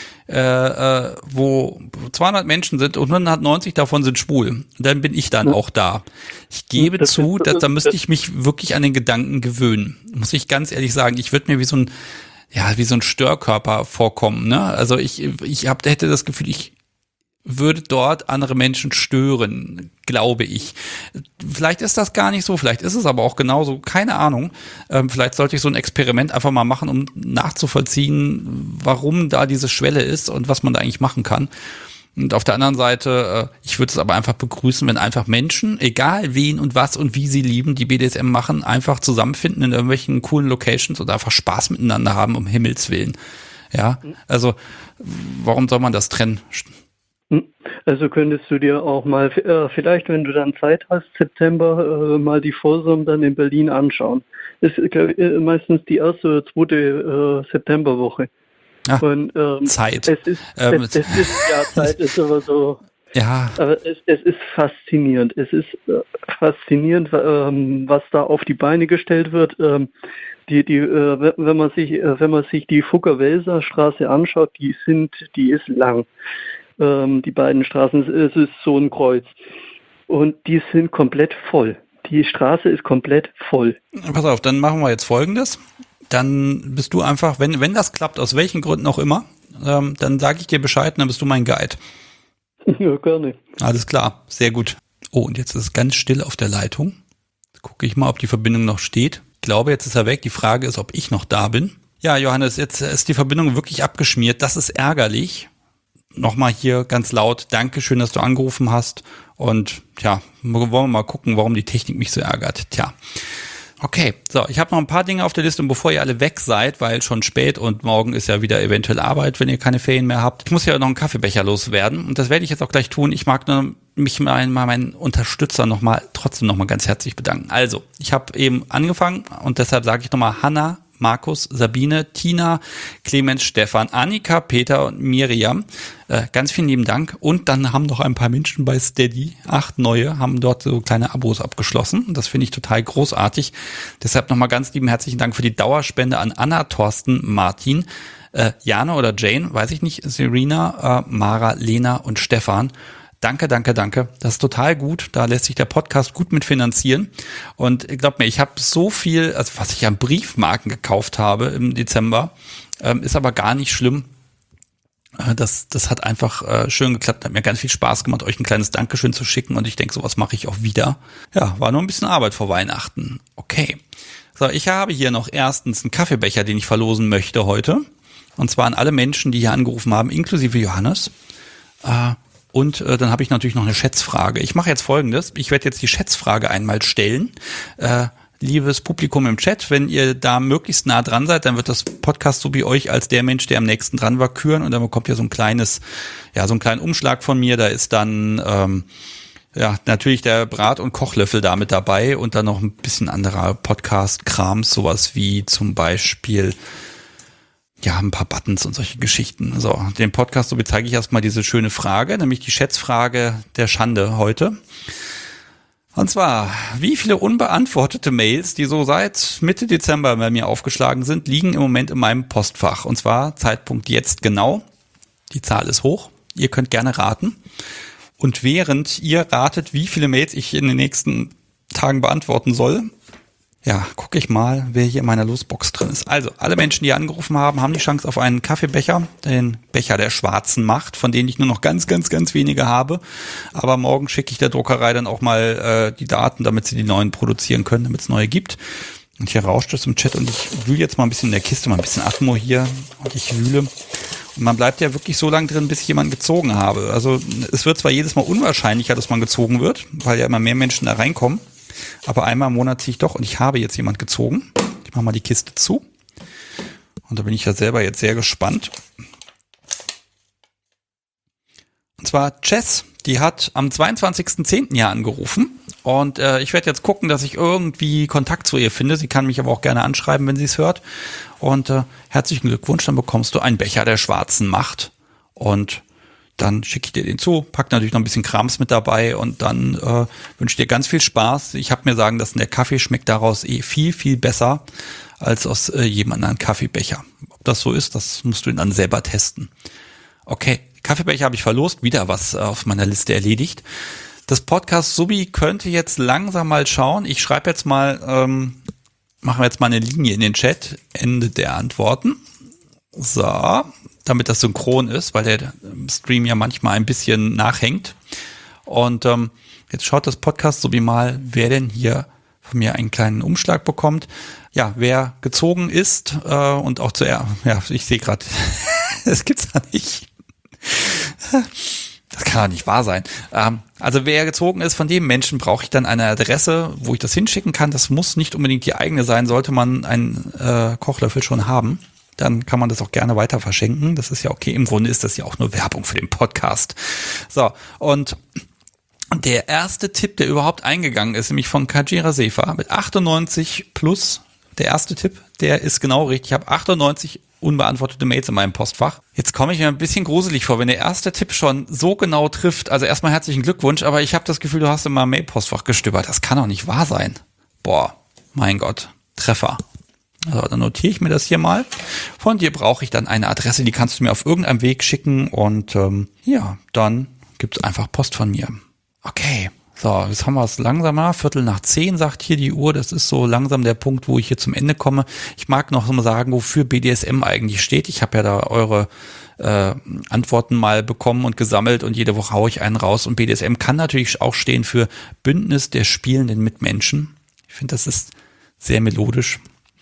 wo 200 Menschen sind und 190 davon sind schwul. Dann bin ich dann auch da. Ich gebe zu, dass da müsste ich mich wirklich an den Gedanken gewöhnen. Muss ich ganz ehrlich sagen, ich würde mir wie so ein Störkörper vorkommen. Ne? Also ich hätte das Gefühl, ich würde dort andere Menschen stören, glaube ich. Vielleicht ist das gar nicht so, vielleicht ist es aber auch genauso, keine Ahnung. Vielleicht sollte ich so ein Experiment einfach mal machen, um nachzuvollziehen, warum da diese Schwelle ist und was man da eigentlich machen kann. Und auf der anderen Seite, ich würde es aber einfach begrüßen, wenn einfach Menschen, egal wen und was und wie sie lieben, die BDSM machen, einfach zusammenfinden in irgendwelchen coolen Locations und einfach Spaß miteinander haben, um Himmels Willen. Ja, also warum soll man das trennen? Also könntest du dir auch mal, vielleicht wenn du dann Zeit hast, September, mal die Folsom dann in Berlin anschauen. Das ist meistens die erste oder zweite Septemberwoche. Ach, und, Zeit. Zeit ist aber so. Ja. Aber es ist faszinierend. Es ist faszinierend, was da auf die Beine gestellt wird. Wenn man sich die Fugger-Welser Straße anschaut, die ist lang. Die beiden Straßen, es ist so ein Kreuz. Und die sind komplett voll. Die Straße ist komplett voll. Pass auf, dann machen wir jetzt Folgendes. Dann bist du einfach, wenn das klappt, aus welchen Gründen auch immer, dann sage ich dir Bescheid und dann bist du mein Guide. Ja, gerne. Alles klar, sehr gut. Oh, und jetzt ist es ganz still auf der Leitung. Jetzt gucke ich mal, ob die Verbindung noch steht. Ich glaube, jetzt ist er weg. Die Frage ist, ob ich noch da bin. Ja, Johannes, jetzt ist die Verbindung wirklich abgeschmiert. Das ist ärgerlich. Nochmal hier ganz laut, Dankeschön, dass du angerufen hast. Und wollen wir mal gucken, warum die Technik mich so ärgert. Okay, so, ich habe noch ein paar Dinge auf der Liste und bevor ihr alle weg seid, weil schon spät und morgen ist ja wieder eventuell Arbeit, wenn ihr keine Ferien mehr habt. Ich muss ja noch einen Kaffeebecher loswerden und das werde ich jetzt auch gleich tun. Ich mag mich mal meinen Unterstützer trotzdem nochmal ganz herzlich bedanken. Also, ich habe eben angefangen und deshalb sage ich nochmal Hanna, Markus, Sabine, Tina, Clemens, Stefan, Annika, Peter und Miriam. Ganz vielen lieben Dank. Und dann haben noch ein paar Menschen bei Steady, 8 neue, haben dort so kleine Abos abgeschlossen. Und das finde ich total großartig. Deshalb nochmal ganz lieben herzlichen Dank für die Dauerspende an Anna, Thorsten, Martin, Jana oder Jane, weiß ich nicht, Serena, Mara, Lena und Stefan. Danke. Das ist total gut. Da lässt sich der Podcast gut mitfinanzieren. Und glaubt mir, ich habe so viel, also was ich an Briefmarken gekauft habe im Dezember, ist aber gar nicht schlimm. Das hat einfach schön geklappt. Hat mir ganz viel Spaß gemacht, euch ein kleines Dankeschön zu schicken. Und ich denke, sowas mache ich auch wieder. Ja, war nur ein bisschen Arbeit vor Weihnachten. Okay. So, ich habe hier noch erstens einen Kaffeebecher, den ich verlosen möchte heute. Und zwar an alle Menschen, die hier angerufen haben, inklusive Johannes. Und dann habe ich natürlich noch eine Schätzfrage. Ich mache jetzt Folgendes. Ich werde jetzt die Schätzfrage einmal stellen. liebes Publikum im Chat, wenn ihr da möglichst nah dran seid, dann wird das Podcast so wie euch als der Mensch, der am nächsten dran war, küren und dann bekommt ihr so einen kleinen Umschlag von mir, da ist dann natürlich der Brat- und Kochlöffel da mit dabei und dann noch ein bisschen anderer Podcast-Krams, sowas wie zum Beispiel ein paar Buttons und solche Geschichten. So, den Podcast, so zeige ich erstmal diese schöne Frage, nämlich die Schätzfrage der Schande heute. Und zwar, wie viele unbeantwortete Mails, die so seit Mitte Dezember bei mir aufgeschlagen sind, liegen im Moment in meinem Postfach. Und zwar Zeitpunkt jetzt genau. Die Zahl ist hoch. Ihr könnt gerne raten. Und während ihr ratet, wie viele Mails ich in den nächsten Tagen beantworten soll, gucke ich mal, wer hier in meiner Losbox drin ist. Also, alle Menschen, die angerufen haben, haben die Chance auf einen Kaffeebecher, den Becher der schwarzen Macht, von denen ich nur noch ganz, ganz, ganz wenige habe. Aber morgen schicke ich der Druckerei dann auch mal die Daten, damit sie die neuen produzieren können, damit es neue gibt. Und hier rauscht es im Chat und ich wühle jetzt mal ein bisschen in der Kiste, mal ein bisschen Atmo hier und ich wühle. Und man bleibt ja wirklich so lange drin, bis ich jemanden gezogen habe. Also es wird zwar jedes Mal unwahrscheinlicher, dass man gezogen wird, weil ja immer mehr Menschen da reinkommen. Aber einmal im Monat ziehe ich doch und ich habe jetzt jemand gezogen. Ich mache mal die Kiste zu. Und da bin ich ja selber jetzt sehr gespannt. Und zwar Jess, die hat am 22.10. hier angerufen. Und ich werde jetzt gucken, dass ich irgendwie Kontakt zu ihr finde. Sie kann mich aber auch gerne anschreiben, wenn sie es hört. Und herzlichen Glückwunsch, dann bekommst du einen Becher der schwarzen Macht. Und dann schicke ich dir den zu, pack natürlich noch ein bisschen Krams mit dabei und dann wünsche ich dir ganz viel Spaß. Ich habe mir sagen lassen, der Kaffee schmeckt daraus viel, viel besser als aus jedem anderen Kaffeebecher. Ob das so ist, das musst du dann selber testen. Okay, Kaffeebecher habe ich verlost, wieder was auf meiner Liste erledigt. Das Podcast Subi könnte jetzt langsam mal schauen. Ich schreibe jetzt mal, machen wir jetzt mal eine Linie in den Chat, Ende der Antworten. So, damit das synchron ist, weil der Stream ja manchmal ein bisschen nachhängt. Und jetzt schaut das Podcast Subi mal, wer denn hier von mir einen kleinen Umschlag bekommt. Ja, wer gezogen ist und auch ich sehe gerade, das gibt's ja nicht. Das kann doch nicht wahr sein. Also wer gezogen ist, von dem Menschen brauche ich dann eine Adresse, wo ich das hinschicken kann. Das muss nicht unbedingt die eigene sein, sollte man einen Kochlöffel schon haben. Dann kann man das auch gerne weiter verschenken. Das ist ja okay. Im Grunde ist das ja auch nur Werbung für den Podcast. So, und der erste Tipp, der überhaupt eingegangen ist, nämlich von Kajira Sefa mit 98 plus, der erste Tipp, der ist genau richtig. Ich habe 98 unbeantwortete Mails in meinem Postfach. Jetzt komme ich mir ein bisschen gruselig vor, wenn der erste Tipp schon so genau trifft. Also erstmal herzlichen Glückwunsch, aber ich habe das Gefühl, du hast in meinem Mail-Postfach gestöbert. Das kann doch nicht wahr sein. Boah, mein Gott, Treffer. Also dann notiere ich mir das hier mal. Von dir brauche ich dann eine Adresse, die kannst du mir auf irgendeinem Weg schicken und dann gibt es einfach Post von mir. Okay, so, jetzt haben wir es langsamer. 9:15 sagt hier die Uhr. Das ist so langsam der Punkt, wo ich hier zum Ende komme. Ich mag noch mal sagen, wofür BDSM eigentlich steht. Ich habe ja da eure Antworten mal bekommen und gesammelt und jede Woche haue ich einen raus. Und BDSM kann natürlich auch stehen für Bündnis der spielenden Mitmenschen. Ich finde, das ist sehr melodisch.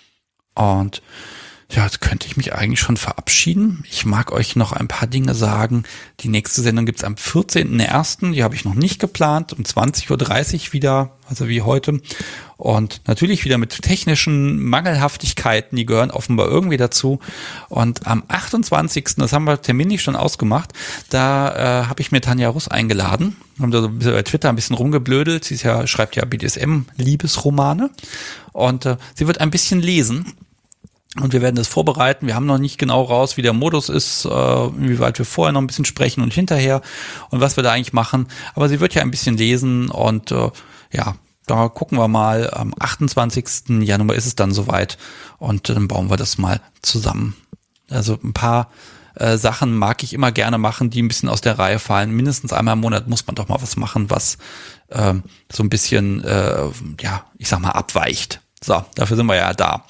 Und ja, jetzt könnte ich mich eigentlich schon verabschieden. Ich mag euch noch ein paar Dinge sagen. Die nächste Sendung gibt's am 14.01. Die habe ich noch nicht geplant. Um 20:30 Uhr wieder, also wie heute. Und natürlich wieder mit technischen Mangelhaftigkeiten, die gehören offenbar irgendwie dazu. Und am 28., das haben wir terminlich schon ausgemacht, da habe ich mir Tanja Russ eingeladen. Haben da so ein bisschen bei Twitter ein bisschen rumgeblödelt. Sie schreibt ja BDSM-Liebesromane. Und sie wird ein bisschen lesen. Und wir werden das vorbereiten. Wir haben noch nicht genau raus, wie der Modus ist, inwieweit wir vorher noch ein bisschen sprechen und hinterher und was wir da eigentlich machen. Aber sie wird ja ein bisschen lesen und da gucken wir mal. Am 28. Januar ist es dann soweit und dann bauen wir das mal zusammen. Also ein paar Sachen mag ich immer gerne machen, die ein bisschen aus der Reihe fallen. Mindestens einmal im Monat muss man doch mal was machen, was so ein bisschen, ich sag mal, abweicht. So, dafür sind wir ja da.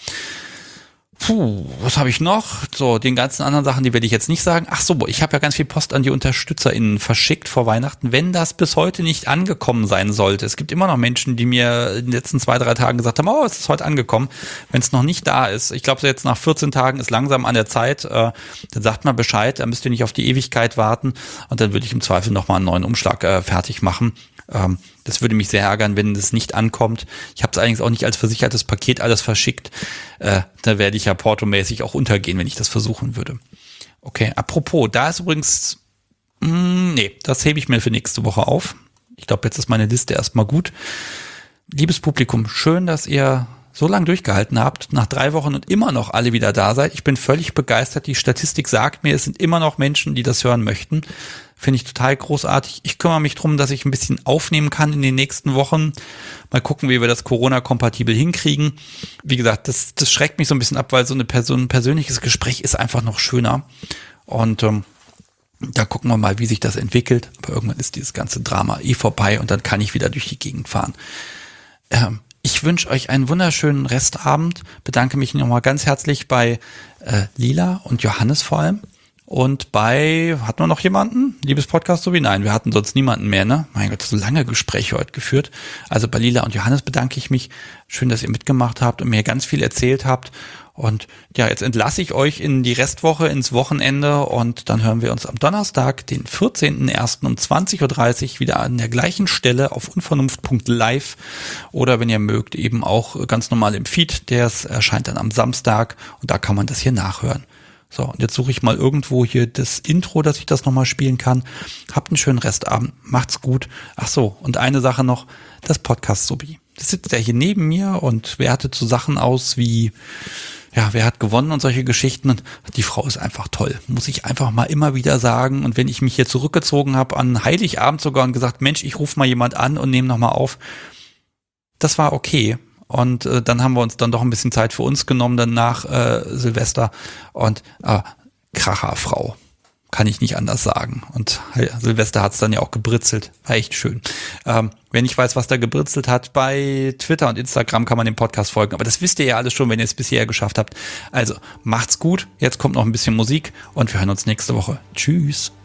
Was habe ich noch? So, den ganzen anderen Sachen, die werde ich jetzt nicht sagen. Ach so, ich habe ja ganz viel Post an die UnterstützerInnen verschickt vor Weihnachten. Wenn das bis heute nicht angekommen sein sollte, es gibt immer noch Menschen, die mir in den letzten 2-3 Tagen gesagt haben, es ist heute angekommen. Wenn es noch nicht da ist, ich glaube, so jetzt nach 14 Tagen ist langsam an der Zeit, dann sagt mal Bescheid, dann müsst ihr nicht auf die Ewigkeit warten und dann würde ich im Zweifel nochmal einen neuen Umschlag fertig machen. Das würde mich sehr ärgern, wenn das nicht ankommt. Ich habe es allerdings auch nicht als versichertes Paket alles verschickt. Da werde ich ja portomäßig auch untergehen, wenn ich das versuchen würde. Okay, apropos, da ist übrigens, nee, das hebe ich mir für nächste Woche auf. Ich glaube, jetzt ist meine Liste erstmal gut. Liebes Publikum, schön, dass ihr so lange durchgehalten habt, nach 3 Wochen und immer noch alle wieder da seid. Ich bin völlig begeistert. Die Statistik sagt mir, es sind immer noch Menschen, die das hören möchten. Finde ich total großartig. Ich kümmere mich drum, dass ich ein bisschen aufnehmen kann in den nächsten Wochen. Mal gucken, wie wir das Corona-kompatibel hinkriegen. Wie gesagt, das schreckt mich so ein bisschen ab, weil so ein persönliches Gespräch ist einfach noch schöner. Und da gucken wir mal, wie sich das entwickelt. Aber irgendwann ist dieses ganze Drama vorbei und dann kann ich wieder durch die Gegend fahren. Ich wünsche euch einen wunderschönen Restabend. Bedanke mich nochmal ganz herzlich bei Lila und Johannes vor allem. Und hatten wir noch jemanden? Liebes Podcast, so wie nein, wir hatten sonst niemanden mehr, ne? Mein Gott, so lange Gespräche heute geführt. Also bei Lila und Johannes bedanke ich mich. Schön, dass ihr mitgemacht habt und mir ganz viel erzählt habt. Und ja, jetzt entlasse ich euch in die Restwoche, ins Wochenende und dann hören wir uns am Donnerstag, den 14.01. um 20.30 Uhr wieder an der gleichen Stelle auf unvernunft.live oder wenn ihr mögt, eben auch ganz normal im Feed. Der erscheint dann am Samstag und da kann man das hier nachhören. So, und jetzt suche ich mal irgendwo hier das Intro, dass ich das nochmal spielen kann. Habt einen schönen Restabend, macht's gut. Ach so, und eine Sache noch, das Podcast-Subi. Das sitzt ja hier neben mir und wertet so Sachen aus wie, ja, wer hat gewonnen und solche Geschichten. Und die Frau ist einfach toll, muss ich einfach mal immer wieder sagen. Und wenn ich mich hier zurückgezogen habe, an Heiligabend sogar und gesagt, Mensch, ich rufe mal jemand an und nehme nochmal auf, das war okay. Und dann haben wir uns dann doch ein bisschen Zeit für uns genommen, dann nach Silvester. Und Kracherfrau, kann ich nicht anders sagen. Und Silvester hat's dann ja auch gebritzelt, war echt schön. Wenn ich weiß, was da gebritzelt hat, bei Twitter und Instagram kann man dem Podcast folgen. Aber das wisst ihr ja alles schon, wenn ihr es bisher geschafft habt. Also macht's gut, jetzt kommt noch ein bisschen Musik und wir hören uns nächste Woche. Tschüss.